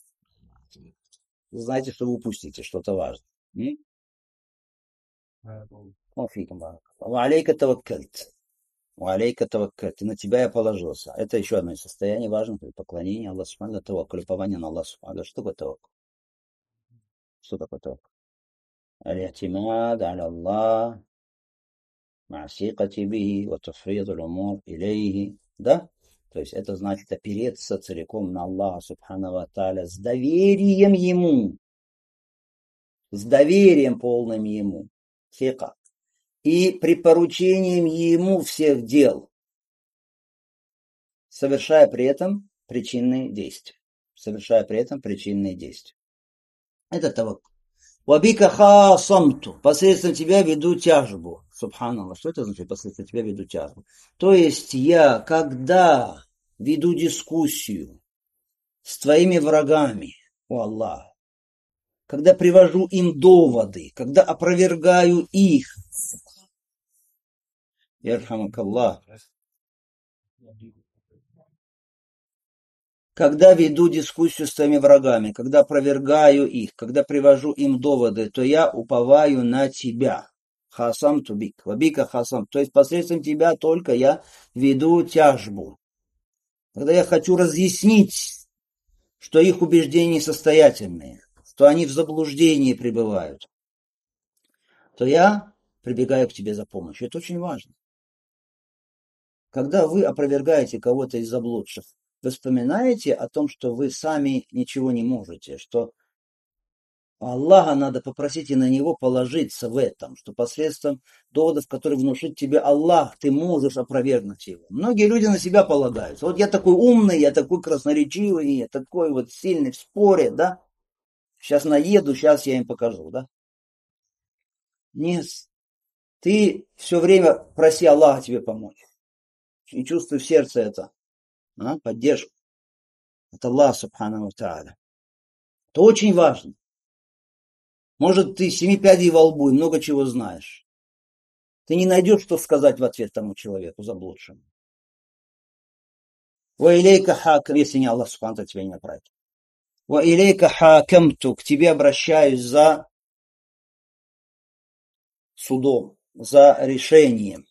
знаете, что вы упустите что-то важное. Алейка таваккальт. Алейка таваккальт. И на тебя я положился. Это еще одно из состояний важных. Поклонение Аллаху Субхану, таваккуль, упование на Аллаха Субхану. Что такое таваккуль? Что такое таваккуль? Аль-И'тимад аля Аллах, ма'сикати бихи, ва тафриду аль-умур илейхи. Да? То есть это значит опереться целиком на Аллаха Субхану ва Тааля с доверием Ему. С доверием полным Ему. Фика. И припоручением Ему всех дел. Совершая при этом причинные действия. Совершая при этом причинные действия. Это таваккуль. Вабика хасамту. Посредством тебя веду тяжбу. Субханаллах. Что это значит? Посредством тебя веду тяжбу. То есть я, когда веду дискуссию с твоими врагами, о Аллах, когда привожу им доводы, когда опровергаю их, ярхамакаллах, когда веду дискуссию с твоими врагами, когда опровергаю их, когда привожу им доводы, то я уповаю на тебя. Хасам тубик. Вабика хасам. То есть посредством тебя только я веду тяжбу. Когда я хочу разъяснить, что их убеждения несостоятельные, что они в заблуждении пребывают, то я прибегаю к тебе за помощью. Это очень важно. Когда вы опровергаете кого-то из заблудших, вы вспоминаете о том, что вы сами ничего не можете, что Аллаха надо попросить и на Него положиться в этом, что посредством доводов, которые внушит тебе Аллах, ты можешь опровергнуть его. Многие люди на себя полагаются. Вот я такой умный, я такой красноречивый, я такой вот сильный в споре, да? Сейчас наеду, сейчас я им покажу, да? Нет. Ты все время проси Аллаха тебе помочь. И чувствуй в сердце это, поддержку. Это Аллах, субхану ва тааля. Это очень важно. Может, ты 7 пядей во лбу и много чего знаешь. Ты не найдешь, что сказать в ответ тому человеку заблудшему. Ва илейка хакам, если не Аллах субхану ва тааля тебя не направит. Ва илейка хакамту, к тебе обращаюсь за судом, за решением.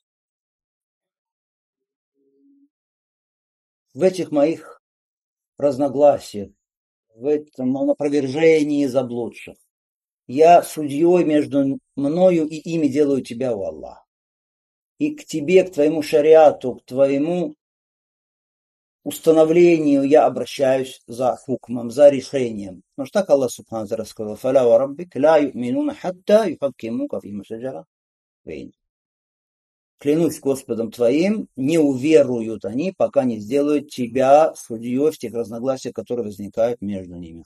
В этих моих разногласиях, в этом опровержении заблудших. Я судьей между мною и ими делаю тебя, о Аллах. И к тебе, к твоему шариату, к твоему установлению я обращаюсь за хукмом, за решением. Потому что так Аллах Субхану ва Тааля сказал: «Фаля ва раббик ла ю'минуна хатта юхаккимука фима шаджара бейнахум». Клянусь Господом твоим, не уверуют они, пока не сделают тебя судьей в тех разногласиях, которые возникают между ними.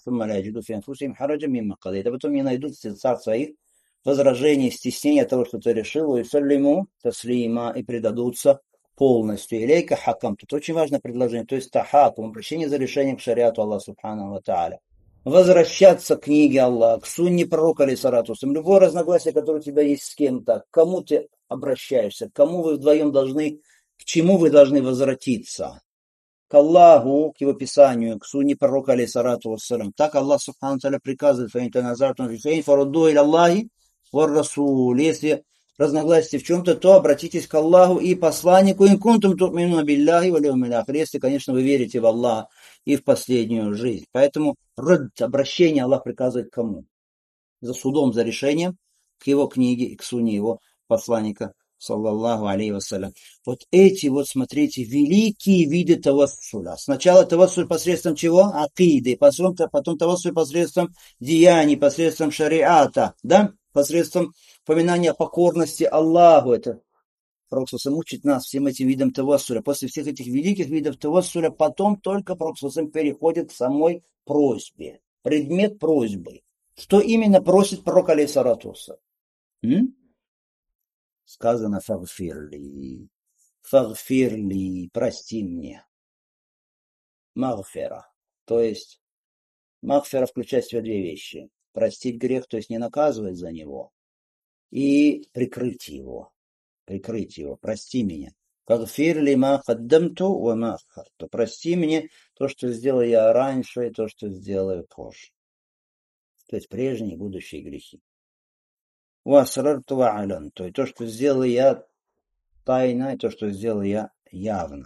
А потом не найдут в сердцах своих возражений, стеснения того, что ты решил, и саллиму таслима, и предадутся полностью. Илейка хакам. Тут очень важное предложение. То есть тахакум, обращение за решением к шариату Аллаха Субхану ва Тааля. Возвращаться к книге Аллаха, к сунне пророка алейхиссалату вассалям. Любое разногласие, которое у тебя есть с кем-то, к кому ты обращаешься, к кому вы вдвоем должны, к чему вы должны возвратиться. К Аллаху, к его писанию, к сунне пророка алейхиссалату вассалям. Так Аллах Субхану Тааля приказывает: фарудду иля Аллахи вар расул. Если разногласия в чем-то, то обратитесь к Аллаху и посланнику. Ин кунтум ту'минуна билляхи вал яумил ахир. Если, конечно, вы верите в Аллаха и в последнюю жизнь. Поэтому обращение Аллах приказывает кому? За судом, за решением к его книге и к сунне его посланника, саллаллаху алейхи вассалям. Вот эти вот, смотрите, великие виды тавассуля. Сначала тавассуль посредством чего? Акиды. Потом тавассуль посредством деяний, посредством шариата, да? Посредством упоминания покорности Аллаху. Это Пророк учит нас всем этим видам тавассуля. После всех этих великих видов тавассуля потом только Пророк переходит к самой просьбе. Предмет просьбы. Что именно просит пророк алейхиссалату вассалям? Сказано фагфирли. Фагфирли, прости мне. Магфера. То есть магфера включает в себя две вещи. Простить грех, то есть не наказывать за него. И прикрыть его. Прикрыть его. Прости меня. Фагфирли ма каддамту ва ма аххарту. Прости мне то, что сделал я раньше, и то, что сделаю позже. То есть прежние и будущие грехи. Васрарту ва алан. То есть то, что сделал я тайно, и то, что сделал я явно.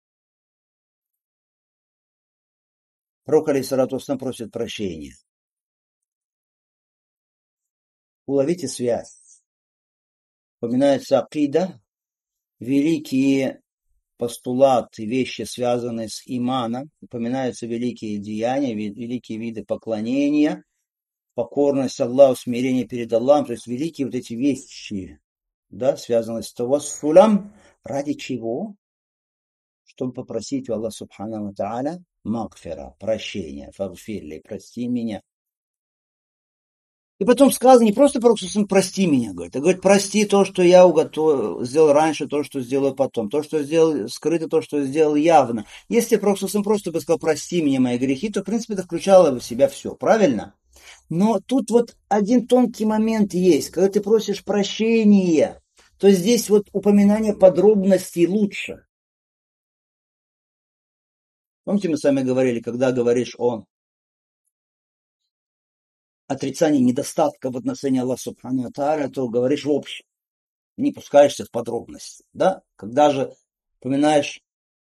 Пророк алейхиссалату вассалям просит прощения. Уловите связь. Упоминается акида, великие постулаты, вещи, связанные с иманом, упоминаются великие деяния, великие виды поклонения, покорность Аллаху, смирение перед Аллахом, то есть великие вот эти вещи, да, связанные с тавассулем, ради чего? Чтобы попросить у Аллаха Субхану ва Тааля магфира, прощения, фагфирли, прости меня. И потом сказано не просто пророк прости меня, говорит, а говорит, прости то, что я сделал раньше, то, что сделаю потом, то, что сделал скрыто, то, что сделал явно. Если пророк просто бы сказал прости мне мои грехи, то, в принципе, это включало бы в себя все, правильно? Но тут вот один тонкий момент есть, когда ты просишь прощения, то здесь вот упоминание подробностей лучше. Помните, мы с вами говорили, когда говоришь о отрицании недостатка в отношении Аллаха Субхану ва Тааля, то говоришь в общем, не пускаешься в подробности. Да? Когда же упоминаешь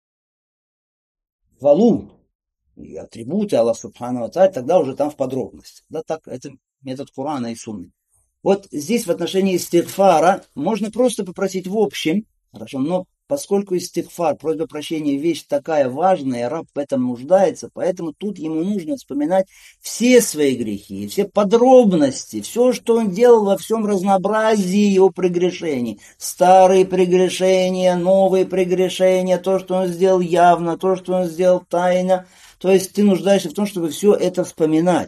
валу и атрибуты Аллаха Субхану ва Тааля, тогда уже там в подробности. Да, так, это метод Курана и Сунны. Вот здесь в отношении истигфара можно просто попросить в общем, хорошо, но поскольку истигфар, просьба прощения, вещь такая важная, раб в этом нуждается, поэтому тут ему нужно вспоминать все свои грехи, все подробности, все, что он делал во всем разнообразии его прегрешений. Старые прегрешения, новые прегрешения, то, что он сделал явно, то, что он сделал тайно. То есть ты нуждаешься в том, чтобы все это вспоминать.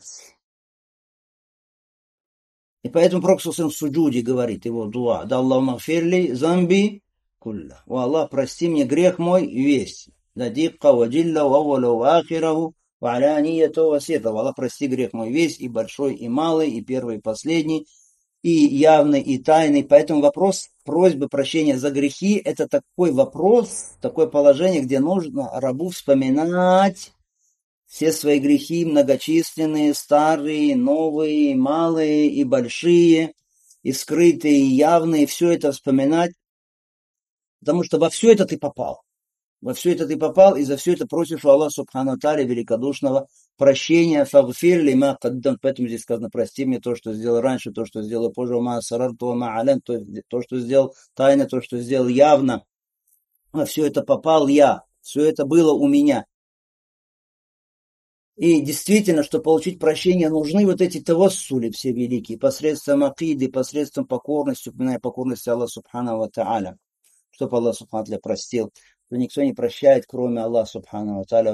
И поэтому Пророк в суджуде говорит его дуа: «Да Аллаху магфирли замби кулля». «О Аллах, прости мне грех мой весь. Да дикка ва дилля ва авваля ва ахираху ва алянияту ва сирраху». Аллах, прости грех мой весь, и большой, и малый, и первый, и последний, и явный, и тайный. Поэтому вопрос просьбы прощения за грехи – это такой вопрос, такое положение, где нужно рабу вспоминать все свои грехи, многочисленные, старые, новые, малые и большие, и скрытые, и явные, все это вспоминать, потому что во все это ты попал. Во все это ты попал, и за все это просишь у Аллаха Субхану Тааля великодушного прощения. Фагфир лима каддам. Поэтому здесь сказано: прости мне то, что сделал раньше, то, что сделал позже, ма сарарту ма ален, то, что сделал тайно, то, что сделал явно. Во все это попал я, все это было у меня. И действительно, чтобы получить прощение, нужны вот эти тавассули все великие, посредством акиды, посредством покорности, упоминая покорности Аллаха Субхану ва Тааля, чтобы Аллах Субхану ва Тааля простил. Что никто не прощает, кроме Аллаха Субхану ва Тааля,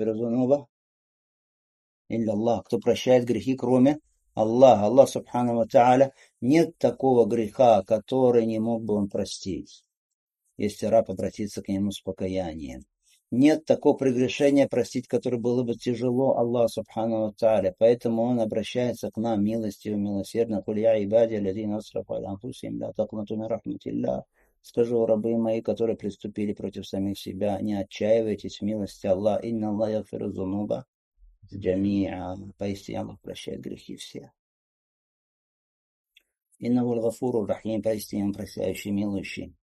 илля Аллах. Кто прощает грехи, кроме Аллаха. Аллах Субхану ва Тааля, нет такого греха, который не мог бы он простить. если раб обратится к нему с покаянием. Нет такого прегрешения, простить, которое было бы тяжело Аллаху Субхану ва Тааля. Поэтому Он обращается к нам милостивым, милосердно. «Куль я ибади аллазина асрафу аля анфусихим ла тaqнату мин рахматиллах». Скажу, рабы мои, которые приступили против самих себя, не отчаивайтесь в милости Аллаха. «Инна Аллах ягфиру зунуба джамиа». Поистине Аллах прощает грехи все. «Инна вал гафуру рахим». Поистине Он прощающий, милующий.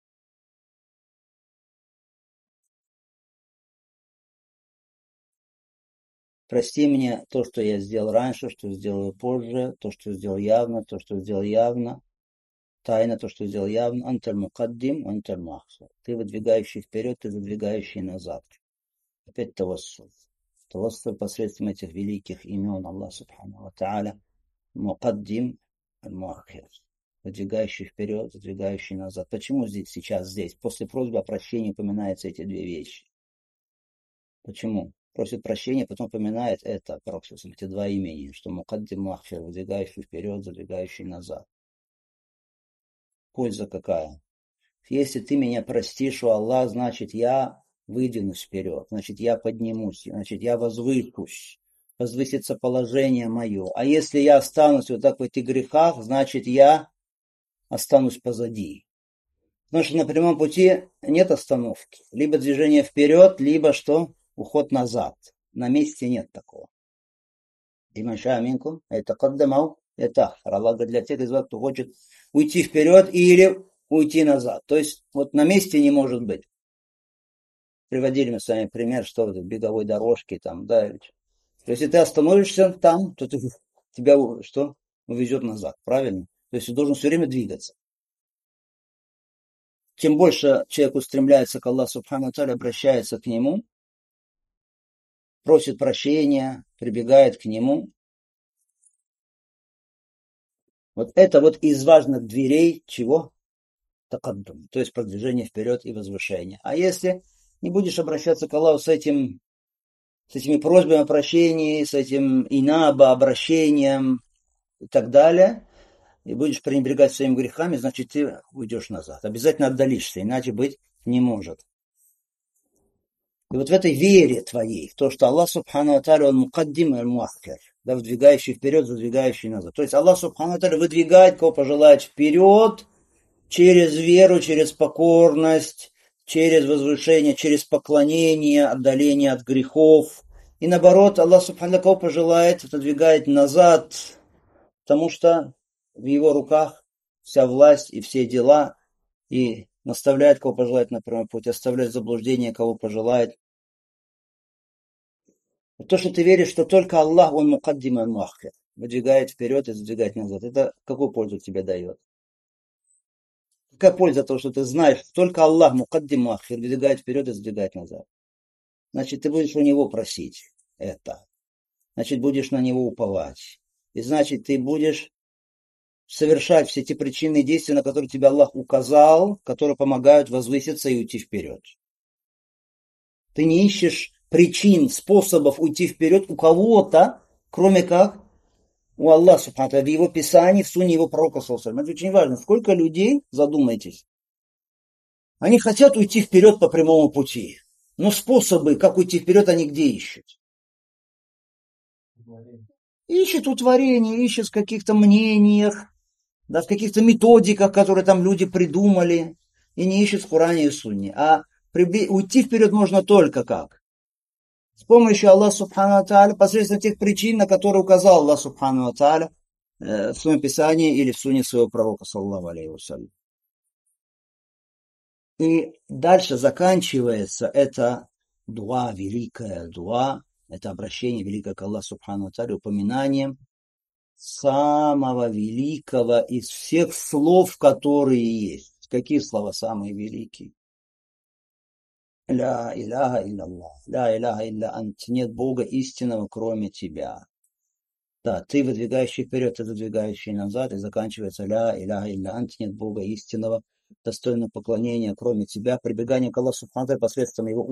Прости мне то, что я сделал раньше, что сделаю позже, то, что сделал явно, то, что сделал явно, тайна, то, что сделал явно. Анталь мукаддим, анталь муаххар. Ты выдвигающий вперед, ты задвигающий назад. Опять тавассуль. Тавассуль посредством этих великих имен Аллаха Субхану ва Тааля. Мукаддим, аль-муаххар. Выдвигающий вперед, задвигающий назад. Почему сейчас здесь, после просьбы о прощении упоминаются эти две вещи? Почему? Просит прощения, потом упоминает это, эти два имени, что мукаддим махфир, выдвигающий вперед, задвигающий назад. Польза какая? Если ты меня простишь, у Аллаха, значит я выдвинусь вперед, значит я поднимусь, значит я возвышусь, возвысится положение мое. А если я останусь вот так в этих грехах, значит я останусь позади. Потому что на прямом пути нет остановки. Либо движение вперед, либо что? Уход назад. На месте нет такого. Иман Шаминкум, это каддамау, это Аллах для тех из вас, кто хочет уйти вперед или уйти назад. То есть вот на месте не может быть. Приводили мы с вами пример, что в беговой дорожке там, да. То есть если ты остановишься там, то тебя что? Увезет назад, правильно? То есть ты должен все время двигаться. Чем больше человек устремляется к Аллаху Субхану ва Тааля, обращается к Нему, просит прощения, прибегает к Нему. Вот это вот из важных дверей чего? Такаддум, то есть продвижение вперед и возвышение. А если не будешь обращаться к Аллаху с этими просьбами о прощении, с этим инаба, обращением и так далее, и будешь пренебрегать своими грехами, значит ты уйдешь назад. Обязательно отдалишься, иначе быть не может. И вот в этой вере твоей, в то, что Аллах Субхану ва Тааля, Он мукаддим аль-муаххар, да, выдвигающий вперед, задвигающий назад. То есть Аллах Субхану ва Тааля выдвигает, кого пожелает, вперед, через веру, через покорность, через возвышение, через поклонение, отдаление от грехов. И наоборот, Аллах Субхану ва Тааля, кого пожелает, отодвигает назад, потому что в Его руках вся власть и все дела, и наставляет, кого пожелает на прямой путь, оставляет заблуждение, кого пожелает. То, что ты веришь, что только Аллах, Он мукаддим аль-муаххар, выдвигает вперед и задвигает назад, это какую пользу тебе дает? Какая польза того, что ты знаешь, что только Аллах мукаддим аль-муаххар, выдвигает вперед и задвигает назад? Значит, ты будешь у Него просить это. Значит, будешь на Него уповать. И значит, ты будешь совершать все те причинные действия, на которые тебе Аллах указал, которые помогают возвыситься и уйти вперед. Ты не ищешь причин, способов уйти вперед у кого-то, кроме как у Аллаха Субхану ва Тааля, в Его Писании, в Сунне Его пророка саллаллаху алейхи ва саллям. Это очень важно. Сколько людей, задумайтесь, они хотят уйти вперед по прямому пути, но способы, как уйти вперед, они где ищут? Ищут у творения, ищут в каких-то мнениях, да, в каких-то методиках, которые там люди придумали, и не ищут в Коране и Сунне. А уйти вперед можно только как? С помощью Аллаха Субхану ва Тааля, посредством тех причин, на которые указал Аллах Субхану ва Тааля в своем Писании или в Сунне своего пророка, саллаллаху алейхи ва саллям. И дальше заканчивается это дуа, великое дуа, это обращение великое к Аллаху Субхану ва Тааля, упоминанием самого великого из всех слов, которые есть. Какие слова самые великие? Ля иляха илляллах, ля иляха илля ант, нет Бога истинного, кроме тебя. Да, ты выдвигающий вперед, ты задвигающий назад, и заканчивается ля иляха илля ант, нет Бога истинного, достойного поклонения, кроме тебя. Прибегание к Аллаху Субхану ва Тааля посредством Его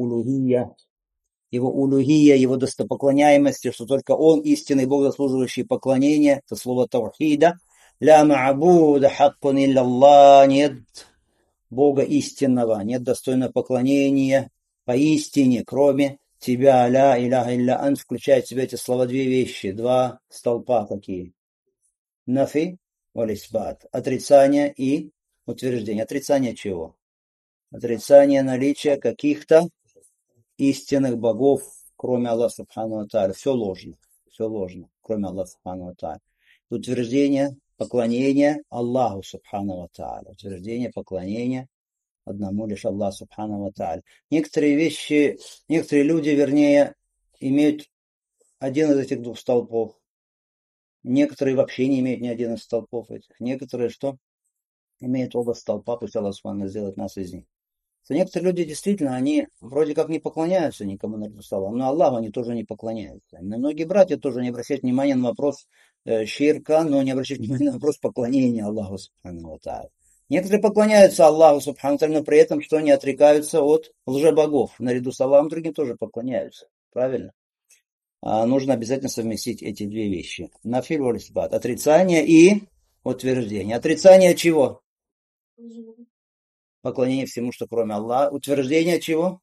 улухия, Его достопоклоняемости, что только Он истинный Бог, заслуживающий поклонения, это слово таухида. Ля ма'буда хаккун илля Аллах, нет Бога истинного, нет достойного поклонения поистине, кроме тебя, ля иляха илля ант, включает в себя эти слова две вещи, два столпа какие. Нафи валисбат. Отрицание и утверждение. Отрицание чего? Отрицание наличия каких-то истинных богов, кроме Аллаха Субхану ва Тааля. Все ложно, кроме Аллаха Субхану ва Тааля. Утверждение поклонения Аллаху Субхану ва Тааля. Утверждение поклонения одному лишь Аллаху Субхану ва Тааля. Некоторые люди, вернее, имеют один из этих двух столпов. Некоторые вообще не имеют ни один из столпов этих. Некоторые что? Имеют оба столпа, пусть Аллах Субхану сделает нас из них. Что некоторые люди действительно, они вроде как не поклоняются никому наряду с Аллахом, но Аллаху они тоже не поклоняются. И многие братья тоже не обращают внимания на вопрос ширка, но не обращают внимания на вопрос поклонения Аллаху Субхану ва Тааля. Некоторые поклоняются Аллаху Субхану ва Тааля, но при этом что, не отрекаются от лжебогов. Наряду с Аллахом другим тоже поклоняются. Правильно? А нужно обязательно совместить эти две вещи. Нафиль валь исбат. Отрицание и утверждение. Отрицание чего? Поклонение всему, что кроме Аллаха. Утверждение чего?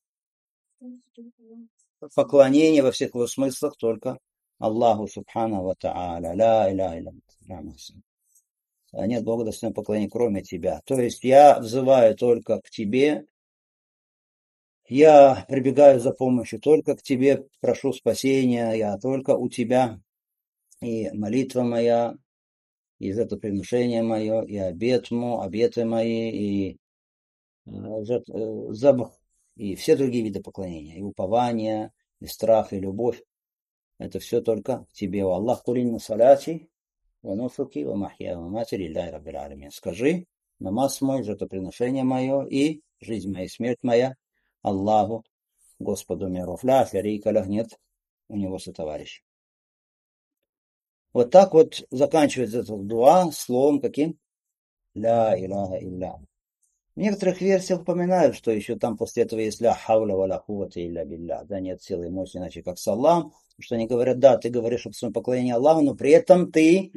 Поклонение во всех его смыслах только Аллаху Субхану ва Тааля. Ля иляха илля ант. Нет Бога достойного поклонения, кроме тебя. То есть я взываю только к тебе, я прибегаю за помощью только к тебе, прошу спасения, я только у тебя. И молитва моя, и жертвоприношение мое, и обеты мои, и забх, и все другие виды поклонения, и упование, и страх, и любовь. Это все только тебе, о Аллах, кулин салати, ва нусуки, ва махья, ва мати, лилляхи раббил алямин. Скажи, намаз мой, жертвоприношение мое, и жизнь моя, и смерть моя, Аллаху, Господу миров. Ля шарика лях, нет у него сотоварища. Вот так вот заканчивается этот дуа словом каким? Ля иляха илля. В некоторых версиях упоминают, что еще там после этого есть ля хауля ва ля куввата илля билля. Да, нет силы и мощи, иначе как с Аллахом. Что они говорят, да, ты говоришь об своем поклонении Аллаху, но при этом ты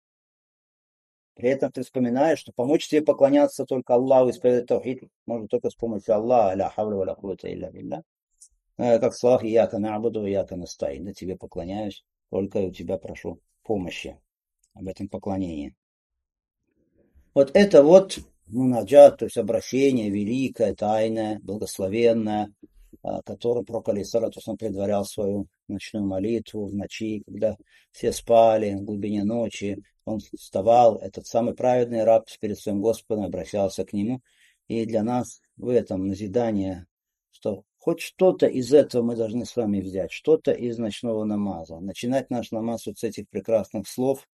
вспоминаешь, что помочь тебе поклоняться только Аллаху, исповедать таухид можно только с помощью Аллаха, ля хауля ва ля куввата илля билля. Как в словах «Ияка на'буду, ияка настаин». Да, тебе поклоняюсь, только у тебя прошу помощи об этом поклонении. Вот это вот мунаджат, то есть обращение великое, тайное, благословенное, которым пророк алейхиссалату вассалям предварял свою ночную молитву в ночи, когда все спали в глубине ночи. Он вставал, этот самый праведный раб перед своим Господом обращался к нему. И для нас в этом назидание, что хоть что-то из этого мы должны с вами взять, что-то из ночного намаза. Начинать наш намаз вот с этих прекрасных слов,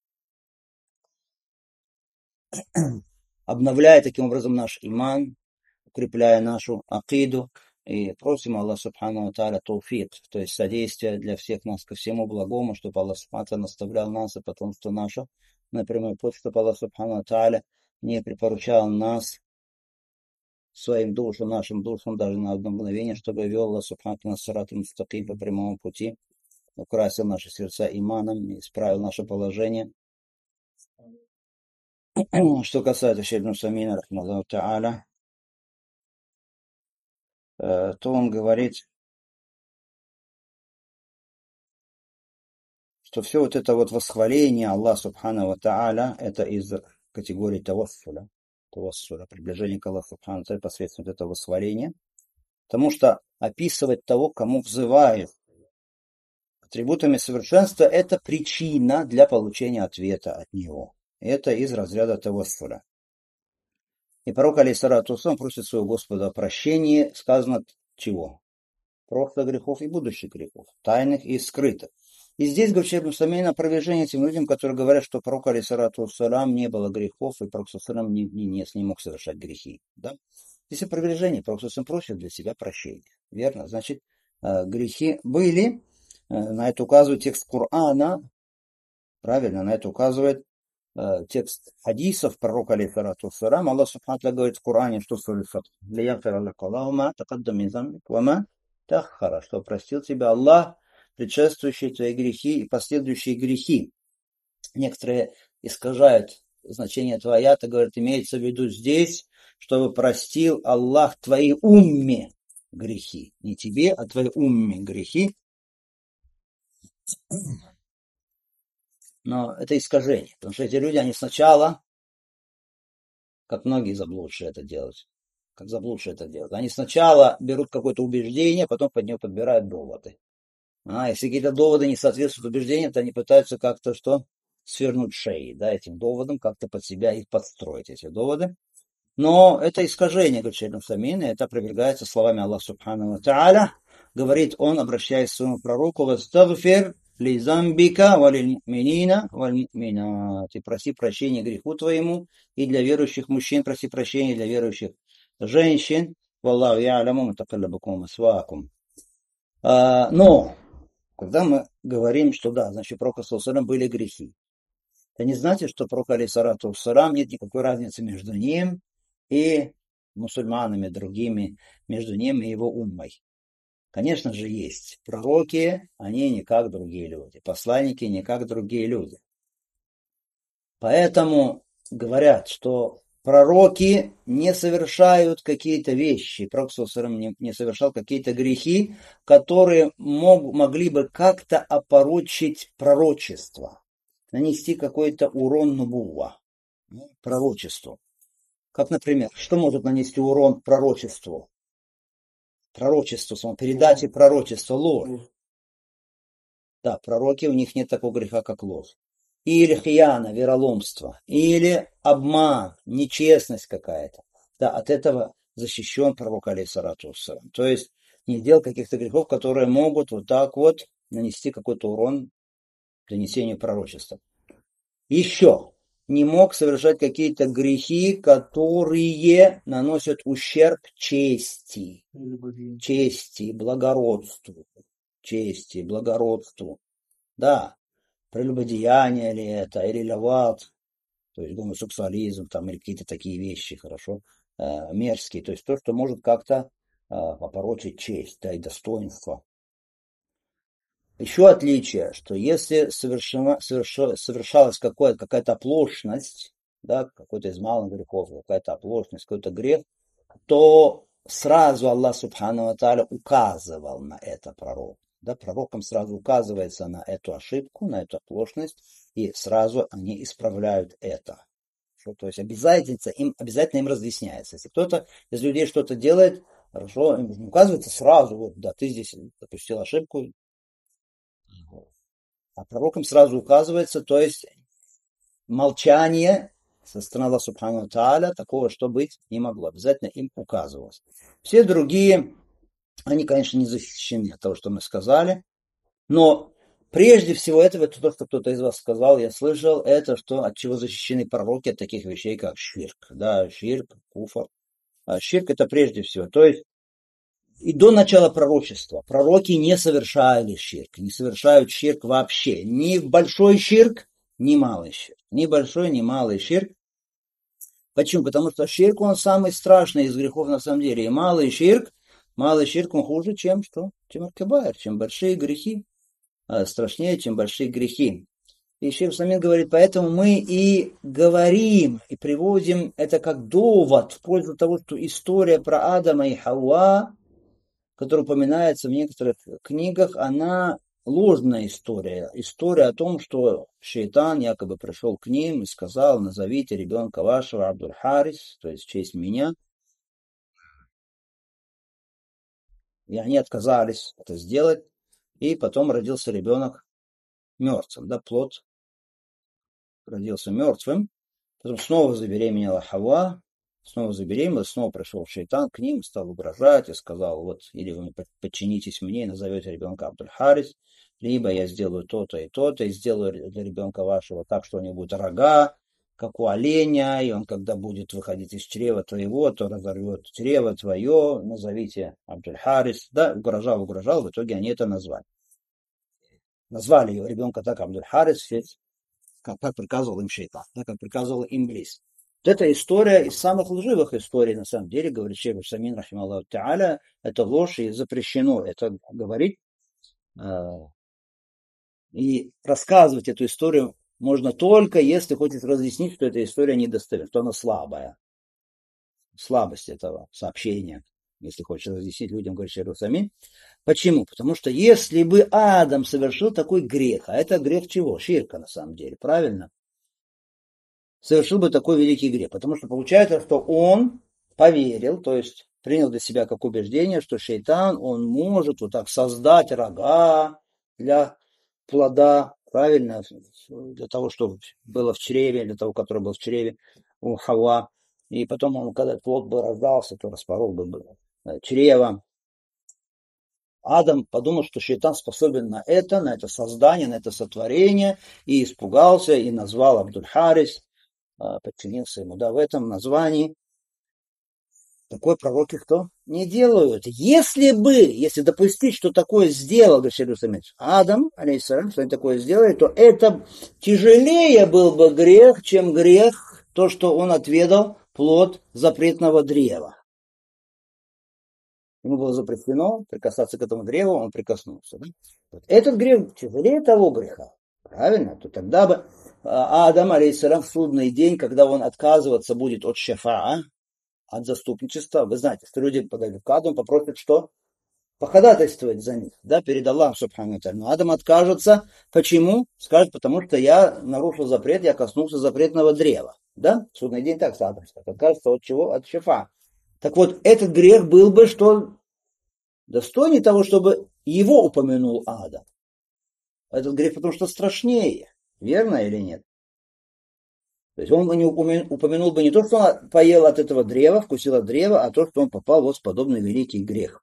обновляя таким образом наш иман, укрепляя нашу акиду, и просим Аллаха Субхану ва Тааля тауфик, то есть содействие для всех нас ко всему благому, чтобы Аллах Субхану ва Тааля наставлял нас и потомство наше на прямой путь, чтобы Аллах Субхану ва Тааля не припоручал нас своим душам, нашим душам даже на одно мгновение, чтобы вел Аллах Субхану ва Тааля нас сиратом мустаким по прямому пути, украсил наши сердца иманом, исправил наше положение. Что касается Шейх ибн Усаймина, рахмаллаху та'аля, то он говорит, что все вот это вот восхваление Аллаха Субхану ва Тааля, это из категории тавассуля, приближение к Аллаху Субхану ва Тааля посредством этого восхваления, потому что описывать того, кому взывают атрибутами совершенства, это причина для получения ответа от него. Это из разряда тавассуля. И пророк алейхиссалату вассалям просит своего Господа о прощении, сказано чего? Прошлых грехов и будущих грехов, тайных и скрытых. И здесь, говорит Шейх ибн Усаймин, опровержение тем людям, которые говорят, что пророк алейхиссалату вассалям не было грехов, и пророк саллаллаху алейхи ва саллям не мог совершать грехи. Да? Здесь опровержение, пророк саллаллаху алейхи ва саллям просит для себя прощения. Верно? Значит, грехи были, на это указывает текст Корана, правильно, на это указывает текст хадисов пророка алейхиссалату вассалям. Аллах Субхану ва Тааля говорит в Коране, что в суре Фатх: «Лияфира лака Аллаху ма такаддама мин занбик ва ма таххара», что простил тебя Аллах предшествующие твои грехи и последующие грехи. Некоторые искажают значение этого аята, говорит, имеется в виду здесь, чтобы простил Аллах твои умме грехи. Не тебе, а твои умме грехи. Но это искажение, потому что эти люди, они сначала, как многие заблудшие это делают, они сначала берут какое-то убеждение, потом под него подбирают доводы. Если какие-то доводы не соответствуют убеждениям, то они пытаются как-то что? Свернуть шеи, да, этим доводам, как-то под себя их подстроить, эти доводы. Но это искажение, говорит Шейх Самин, и это опровергается словами Аллаха Субхану ва Тааля. Говорит он, обращаясь к своему пророку, «Вастагфир ли замбика валиль муъминина валь муъминат». И проси прощения греху твоему, и для верующих мужчин проси прощения, и для верующих женщин. Валлаху я'ламу мутакаллабакум ва масваакум. Но, когда мы говорим, что да, значит, у пророка ﷺ были грехи, это не значит, что пророк алейхиссалату вассалям нет никакой разницы между ним и мусульманами другими, между ним и его уммой. Конечно же, есть. Пророки, они не как другие люди. Посланники не как другие люди. Поэтому говорят, что пророки не совершают какие-то вещи. Пророк не совершал какие-то грехи, которые могли бы как-то опорочить пророчество. Нанести какой-то урон нубува, пророчеству. Как, например, что может нанести урон пророчеству? Пророчеству, передаче пророчества, ложь. Да, пророки, у них нет такого греха, как ложь. Или хияна, вероломство. Или обман, нечестность какая-то. Да, от этого защищен пророк алейхиссалату вассалям. То есть не делал каких-то грехов, которые могут вот так вот нанести какой-то урон принесению пророчества. Еще не мог совершать какие-то грехи, которые наносят ущерб чести, благородству. Да, прелюбодеяние ли это, или лават, то есть гомосексуализм, там, или какие-то такие вещи, хорошо, мерзкие. То есть то, что может как-то опорочить честь, да, и достоинство. Еще отличие, что если совершалась какая-то оплошность, да, какой-то из малых грехов, какая-то оплошность, какой-то грех, то сразу Аллах Субхану ва Тааля указывал на это пророку. Да, пророкам сразу указывается на эту ошибку, на эту оплошность, и сразу они исправляют это. То есть обязательно им разъясняется. Если кто-то из людей что-то делает, хорошо, им указывается сразу, вот, да, ты здесь допустил ошибку, а пророкам сразу указывается, то есть молчание со стороны Аллаха Субхану ва Тааля, такого, что быть не могло. Обязательно им указывалось. Все другие, они, конечно, не защищены от того, что мы сказали, но прежде всего этого, это то, что кто-то из вас сказал, я слышал, это что, от чего защищены пророки, от таких вещей, как ширк. Да, ширк, куфр. Ширк это прежде всего. То есть и до начала пророчества пророки не совершали ширк, не совершают ширк вообще. Ни большой ширк, ни малый ширк. Ни большой, ни малый ширк. Почему? Потому что ширк, он самый страшный из грехов на самом деле. И малый ширк, он хуже, чем что? Чем аль-кабаир, чем большие грехи. Страшнее, чем большие грехи. И Шейх Самин говорит, поэтому мы и говорим, и приводим это как довод в пользу того, что история про Адама и Хауа, которая упоминается в некоторых книгах, она ложная история. История о том, что шейтан якобы пришел к ним и сказал, назовите ребенка вашего Абдуль-Харис, то есть в честь меня. И они отказались это сделать. И потом родился ребенок мертвым, да, плод родился мертвым. Потом снова забеременела Хава, снова пришел шейтан к ним, стал угрожать и сказал, вот, или вы подчинитесь мне и назовете ребенка Абдуль-Харис, либо я сделаю то-то и то-то, и сделаю для ребенка вашего так, что у него будут рога, как у оленя, и он, когда будет выходить из чрева твоего, то разорвет чрево твое, назовите Абдуль-Харис. Да, угрожал, в итоге они это назвали. Назвали его ребенка так Абдуль-Харис, как приказывал им шейтан, как приказывал им Иблис. Вот эта история из самых лживых историй, на самом деле, говорит Шейх Самин, рахималлаху та'аля, это ложь, и запрещено это говорить и рассказывать эту историю можно только, если хочет разъяснить, что эта история недостоверна, что она слабая. Слабость этого сообщения, если хочешь разъяснить людям, говорит Шейх Усамин. Почему? Потому что если бы Адам совершил такой грех, а это грех чего? Ширка на самом деле, правильно? Совершил бы такой великий грех. Потому что получается, что он поверил, то есть принял для себя как убеждение, что шейтан, он может вот так создать рога для плода, правильно, для того, чтобы было в чреве, для того, который был в чреве у Хавва. И потом, он, когда плод бы рождался, то распорол бы чрево. Адам подумал, что шейтан способен на это создание, на это сотворение, и испугался, и назвал Абдуль-Харис, подчинился ему, да, в этом названии. Такое пророки кто? Не делают. Если допустить, что такое сделал, говорит Адам, алейхиссалям, что они такое сделали, то это тяжелее был бы грех, чем грех, то, что он отведал плод запретного древа. Ему было запрещено прикасаться к этому древу, он прикоснулся. Да? Вот этот грех тяжелее того греха. Правильно? То тогда бы Адам, алейхиссалям, в судный день, когда он отказываться будет от шафаа, от заступничества. Вы знаете, что люди подойдут к Адаму, попросят что? Походатайствовать за них, да, перед Аллахом, субхану ва тааля. Но Адам откажется. Почему? Скажет, потому что я нарушил запрет, я коснулся запретного древа. Да? В судный день так Адам откажется от чего? От шафа. Так вот, этот грех был бы, что достойней того, чтобы его упомянул Адам. Этот грех потому что страшнее. Верно или нет? То есть он упомянул бы не то, что он поел от этого древа, вкусил от древа, а то, что он попал вот в подобный великий грех.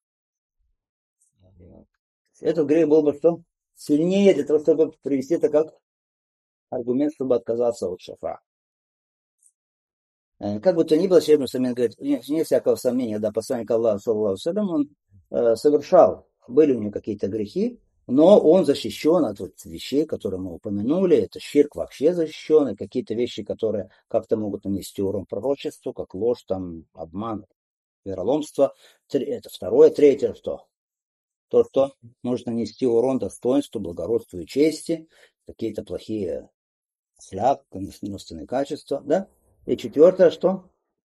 Этот грех был бы что? Сильнее для того, чтобы привести это как аргумент, чтобы отказаться от шафа. Как бы то ни было, Шейх Усамин говорит, не всякого сомнения, да, посланник Аллаха, саллаллаху алейхи ва саллям, он совершал, были у него какие-то грехи, но он защищен от вот вещей, которые мы упомянули. Это ширк вообще защищен, и какие-то вещи, которые как-то могут нанести урон пророчеству, как ложь, там, обман, вероломство. Это второе. Третье, что? То, что может нанести урон достоинству, благородству и чести, какие-то плохие ахляк, нравственные качества, да? И четвертое, что?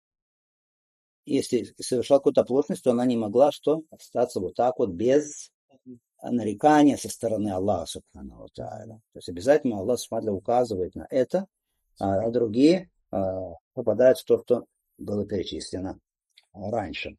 Если совершал какую-то оплошность, то она не могла что? Остаться вот так вот без нарекания со стороны Аллаха, субхану ва тааля. То есть обязательно Аллах субхану указывает на это, а другие попадают в то, что было перечислено раньше.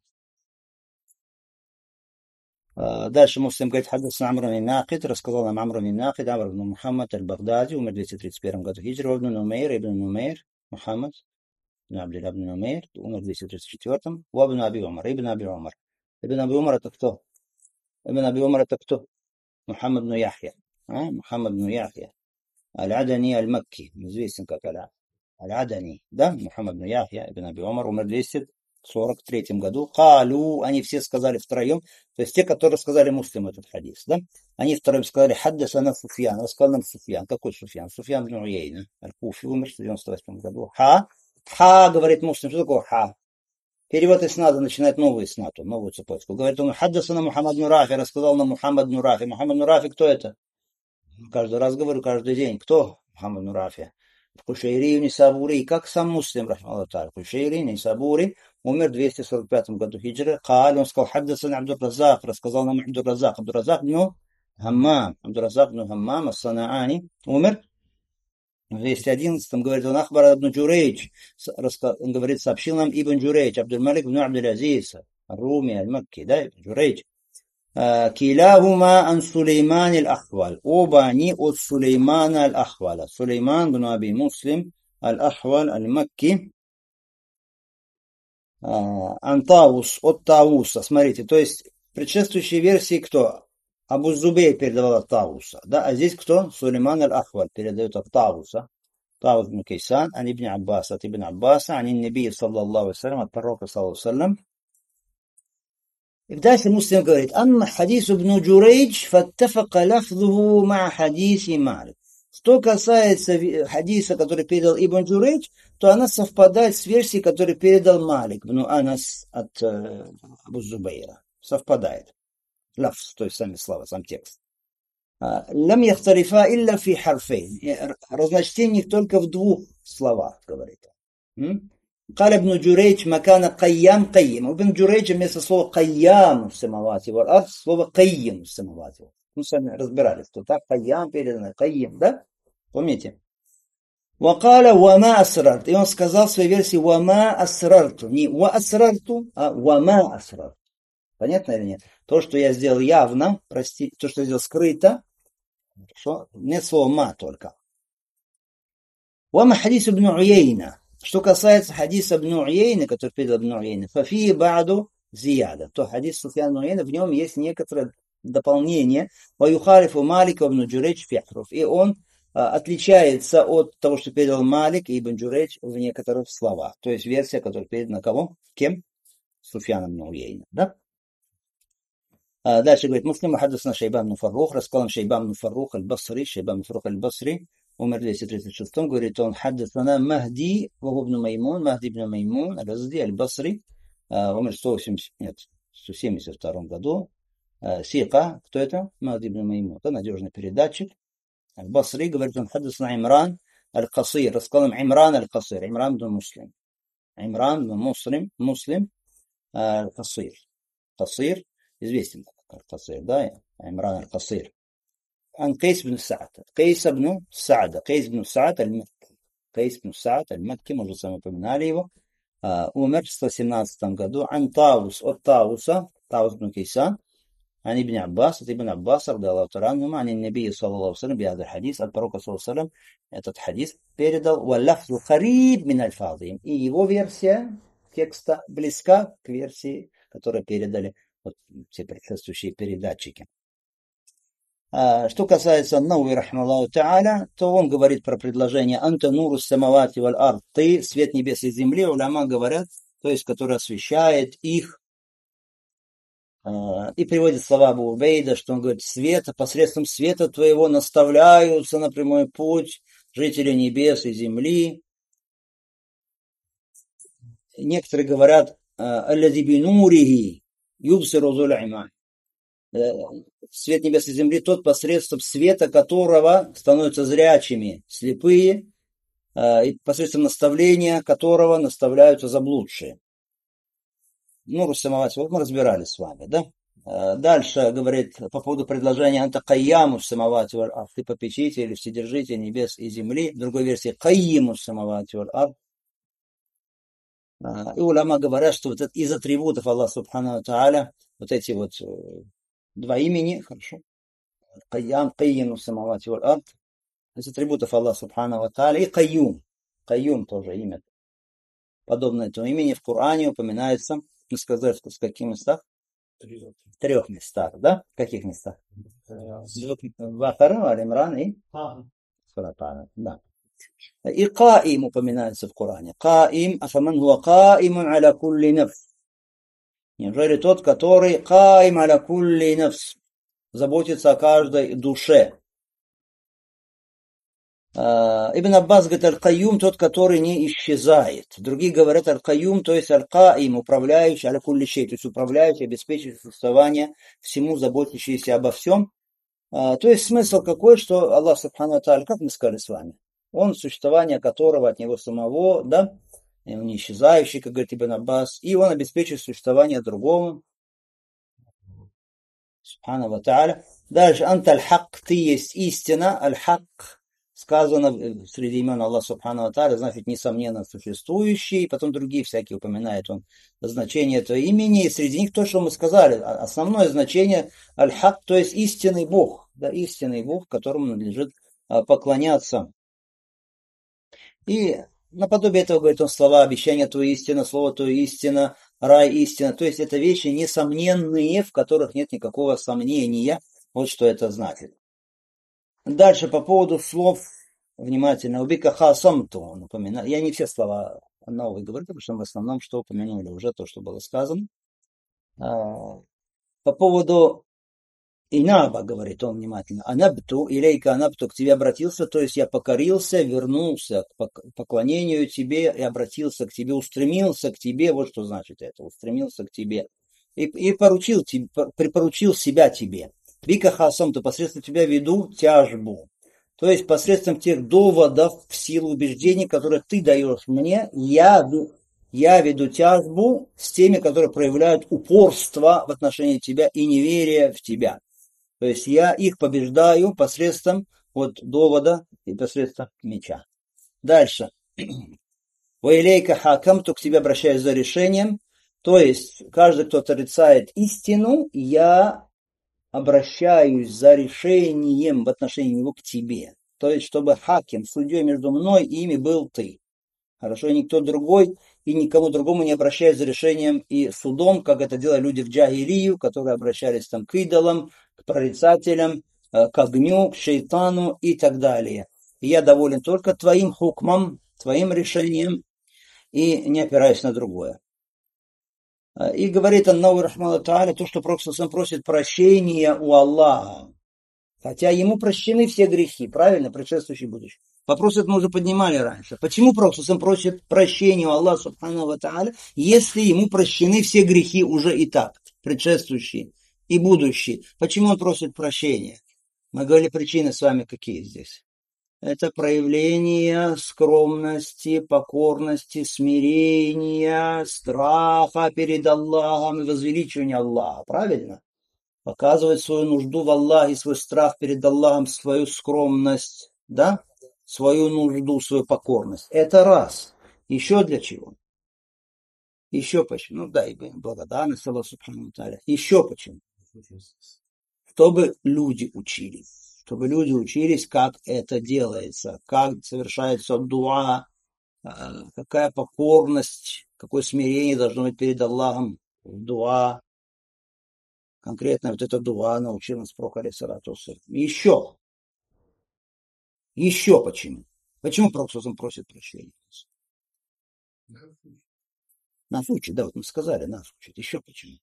Дальше Муслим говорит, хаддасна Амр ибн Накид, рассказал нам Амр ибн Накид, Амр ибн Мухаммад аль-Багдади, умер в 231 году хиджры, ибн Нумейр, Мухаммад, Абдилlah ибн Нумейр, умер в 234-м, ибн Аби Умар. Ибн Аби Умар это кто? Ибн Аби Умар это кто? Мухаммад ибн Яхья. Мухаммад ибн Яхья. Аль-Адани аль-Макки, известен как Аль-Адани, да? Мухаммад ибн Яхья, ибн Аби Умар, умер в 243 году. Калу, они все сказали втроем, то есть те, которые сказали Муслим этот хадис, да? Они втроем сказали, хаддасана Суфьян, рассказал нам Суфьян. Какой Суфьян? Суфьян ибн Уейна, Аль-Куфи, умер в 98 году. Ха, говорит Муслим, что такое ха? Перевод иснада начинает новый иснад, новую цепочку. Говорит он, хаддасана Мухаммад ибн Рафи, рассказал нам Мухаммад ибн Рафи. Мухаммад ибн Рафи, кто это? Каждый раз говорю, каждый день. Кто? Мухаммад ибн Рафи. Кушейри Нисабури, как сам Муслим, Кушейри Нисабури, умер в 245 году хиджры. Он сказал, хаддасан Абдур-Разак, рассказал нам Абдур-Разак. Абдур-Разак бну Хаммам, Ас-Санаани, умер в 211 говорит, он Ахбар ибн Джурейдж, он говорит, сообщил нам Ибн Джурейдж, Абдуль-Малик ибн Абдуль-Азиз, Руми, Аль-Макки, да, Джурейдж. Киляхума ан Сулейман аль-Ахвал. Оба они от Сулеймана аль-Ахвала. Сулейман бн Аби Муслим аль-Ахвал аль-Макки. Ан Таус, от Тауса. Смотрите, то есть предшествующие версии кто? Абу Зубейр передавал от Тауса. Да? А здесь кто? Сулейман аль-Ахвал передает от Тауса. Таус бн Кейсан, ан ибн Аббаса, от ибн Аббаса, ан Наби саллаллаху алейхи ва от пророка саллаллаху алейхи ва саллям. И дальше Муслим говорит, «Амма хадису ибн Джурейдж, фаттафака лафзуху ма хадиси Малик». Что касается хадиса, который передал Ибн Джурейдж, то она совпадает с версией, которую передал Малик, ибн Анас от Абу Зубейра. Совпадает. Лафз, то есть сами слова, сам текст. Лям яхтарифа илля фи харфейн. Разночтение только в двух словах, говорит он. قال ابن جريج مكان قيام قيم. ابن جريج вместо слова قيام в самавати вал ард слово قيم в самавати. Мы с вами разбирались, что так قيام передано قيم, да? Помните? وقال وما أسررت. И он сказал в своей версии وما أسررت. Не ва أسررت, а وما أسررت. Понятно или нет? То, что я сделал явно, простите, то, что я сделал скрыто, хорошо? Нет слова ма только. وما حديث ابن عيينة. Что касается хадиса ибн Уейна, который передал ибн Уейна, фафии ба'ду зияда. То хадис Суфьян ибн Уейна, в нем есть некоторое дополнение. Ваюхарифу Малика ибн Джурейдж фихруф. И он отличается от того, что передал Малик и ибн Джурейдж в некоторых словах. То есть версия, которая передана кого? Кем? Суфьян ибн Уейна. Да? Дальше говорит, муслим хадисна Шайбан ибн Фаррух, рассказал Шайбан ибн Фаррух аль-Басри, Шайбан ибн Фаррух аль-Басри, умер в 236, говорит он, хаддасана Махди, вахубну Маймун, Махди ибн Маймун, аль-Азди, аль-Басри, умер в 172 году. Сика, кто это? Махди ибн Маймун, это надежный передатчик. Аль-Басри, говорит он, хаддасана Имран аль-Касир, рассказал Имран аль-Касир, Имран ибн Муслим. Имран ибн Муслим аль-Касир. Касир, известен как аль-Касир, да? Имран аль-Касир. عن قيس بن سعد قيس بن سعد المكي, мы уже с вами упоминали его, умер в 117 году, عن طاووس, от Таавуса, Таавус бн Кейсан, عن ابن عباس, от ибн Аббаса, رضي الله تعالى عنهما, عن النبي صلى الله عليه وسلم بهذا الحديث, от пророка صلى الله عليه وسلم этот хадис передал, واللفظ قريب من الفاظهم, и его версия текста близка к версии, которую передали вот все предшествующие передатчики. Что касается Науи рахмаллаху та'аля, то он говорит про предложение «Анта нуру самавати валь ард», «Ты свет небес и земли», уляма говорят, то есть, который освещает их, и приводит слова Абу Убейда, что он говорит, света, посредством света твоего наставляются на прямой путь жители небес и земли. Некоторые говорят «Аллади бинурихи юбсиру зул'иман». Свет небес и земли, тот, посредством света которого становятся зрячими слепые, и посредством наставления которого наставляются заблудшие. Нуру самавати, вот мы разбирались с вами, да? Дальше говорит по поводу предложения «Анта кайяму самавати валь ард», «Ты попечитель или вседержитель небес и земли». В другой версии «Кайиму самавати валь ард». И уляма говорят, что вот это из атрибутов Аллаха субхану тааля, вот эти вот два имени, хорошо. Кайям, Кайиму самавати валь ард. Из атрибутов Аллаха субхану тааля. И Кайюм. Кайюм тоже имя. Подобное этому имени в Коране упоминается. Мы сказали, в каких местах? В 3 местах, да? В каких местах? Бакара, Аль-Имран и Сура, да. И Каим упоминается в Коране. Каим, афаман хуа каимун аля кулли нафс. Неужели тот, который каим аля кулли нафс, заботится о каждой душе? Ибн Аббас говорит, аль-Кайюм, тот, который не исчезает. Другие говорят, аль-Кайюм, то есть аль-Каим, управляющий, аля-кулли шей, то есть управляющий, обеспечивающий существование всему, заботящийся обо всем. То есть смысл какой, что Аллах субхану тааля, как мы сказали с вами, он, существование которого от него самого, да, он не исчезающий, как говорит Ибн Аббас, и он обеспечивает существование другому. Субхану тааля. Дальше, анта аль-хак, ты есть истина, аль-хак, сказано среди имен Аллаха субхану тааля, значит, несомненно существующий, и потом другие всякие упоминает он значение этого имени, и среди них то, что мы сказали, основное значение аль-хак, то есть истинный Бог, да, истинный Бог, которому надлежит поклоняться. И наподобие этого говорит он слова обещания твоя истина, слово твоя истина, рай истина, то есть это вещи несомненные, в которых нет никакого сомнения, вот что это значит. Дальше по поводу слов, внимательно, убика хасамту, он упоминает, я не все слова новые говорю, потому что в основном, что упомянули уже то, что было сказано. По поводу инаба, говорит он внимательно, анабту, илейка анабту, к тебе обратился, то есть я покорился, вернулся к поклонению тебе и обратился к тебе, устремился к тебе, вот что значит это, устремился к тебе и припоручил себя тебе. Бика хасам, то посредством тебя веду тяжбу. То есть посредством тех доводов в силу убеждений, которые ты даешь мне, я веду тяжбу с теми, которые проявляют упорство в отношении тебя и неверие в тебя. То есть я их побеждаю посредством вот довода и посредством меча. Дальше. Ваилейка хакам, то к тебе обращаюсь за решением. То есть каждый, кто отрицает истину, я обращаюсь за решением в отношении него к тебе. То есть, чтобы хаким, судьей между мной и ими был ты. Хорошо, и никто другой, и никому другому не обращаясь за решением и судом, как это делали люди в Джахилию, которые обращались там к идолам, к прорицателям, к огню, к шейтану и так далее. И я доволен только твоим хукмом, твоим решением, и не опираясь на другое. И говорит Аллаху Рахману Тааля, то, что Пророк сам просит прощения у Аллаха. Хотя ему прощены все грехи, правильно, предшествующие и будущие. Вопрос этот мы уже поднимали раньше. Почему Пророк сам просит прощения у Аллаха Субхану Ва Тааля, если ему прощены все грехи уже и так, предшествующие и будущие? Почему он просит прощения? Мы говорили причины с вами какие здесь. Это проявление скромности, покорности, смирения, страха перед Аллахом и возвеличивания Аллаха. Правильно? Показывать свою нужду в Аллахе, свой страх перед Аллахом, свою скромность, да? Свою нужду, свою покорность. Это раз. Еще для чего? Еще почему? Ну да, и благодарность Аллаху Субхану ва Тааля. Еще почему? Чтобы люди учились. Чтобы люди учились, как это делается, как совершается дуа, какая покорность, какое смирение должно быть перед Аллахом в дуа. Конкретно вот это дуа научил нас Пророк алейхиссалату вассалям. Еще почему? Почему Пророк просит прощения? Нас учит, да, вот мы сказали, нас учит. Еще почему?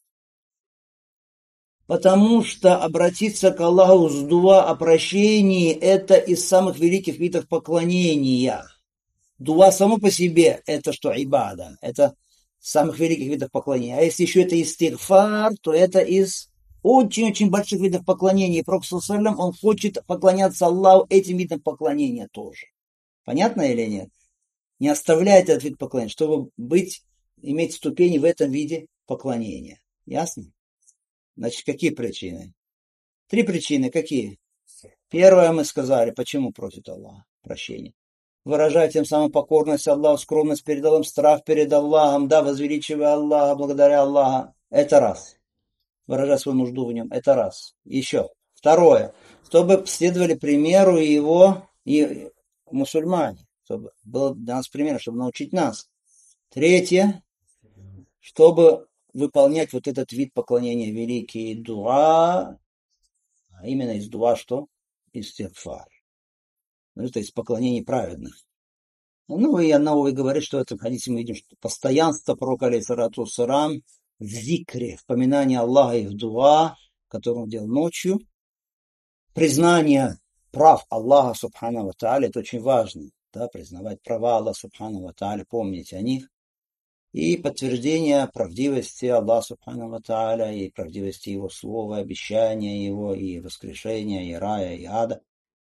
Потому что обратиться к Аллаху с дуа о прощении – это из самых великих видов поклонения. Дуа само по себе – это что? Ибада. Это самых великих видов поклонения. А если еще это истигфар, то это из очень-очень больших видов поклонения. И Пророк, он хочет поклоняться Аллаху этим видом поклонения тоже. Понятно или нет? Не оставляет этот вид поклонения, чтобы иметь ступени в этом виде поклонения. Ясно? Значит, какие причины? 3 причины. Какие? Первое мы сказали, почему просит Аллах прощения. Выражать тем самым покорность Аллаху, скромность перед Аллахом, страх перед Аллахом, да, возвеличивая Аллаха, благодаря Аллаху. Это раз. Выражать свою нужду в нем. Это раз. Еще. Второе. Чтобы следовали примеру его и мусульмане. Чтобы был для нас пример, чтобы научить нас. Третье. Чтобы выполнять вот этот вид поклонения, великий дуа, а именно из дуа что? Истигфар. Это из поклонений праведных. Ну и Наwaви говорит, что в этом хадисе мы видим, что постоянство пророка алейхиссалату вассалам в зикре, в поминании Аллаха и в дуа, который он делал ночью, признание прав Аллаха субхану ва тааля, это очень важно, да, признавать права Аллаха субхану ва тааля, помнить о них, и подтверждение правдивости Аллаха субхану ва тааля, и правдивости Его слова, обещания Его, и воскрешения, и рая, и ада.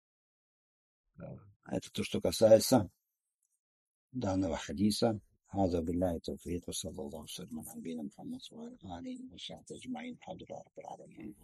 Это то, что касается данного хадиса. هذا بالله التوفيق وصلى الله وسلم على نبينا محمد وعلى اله وصحبه اجمعين الحمد لله رب العالمين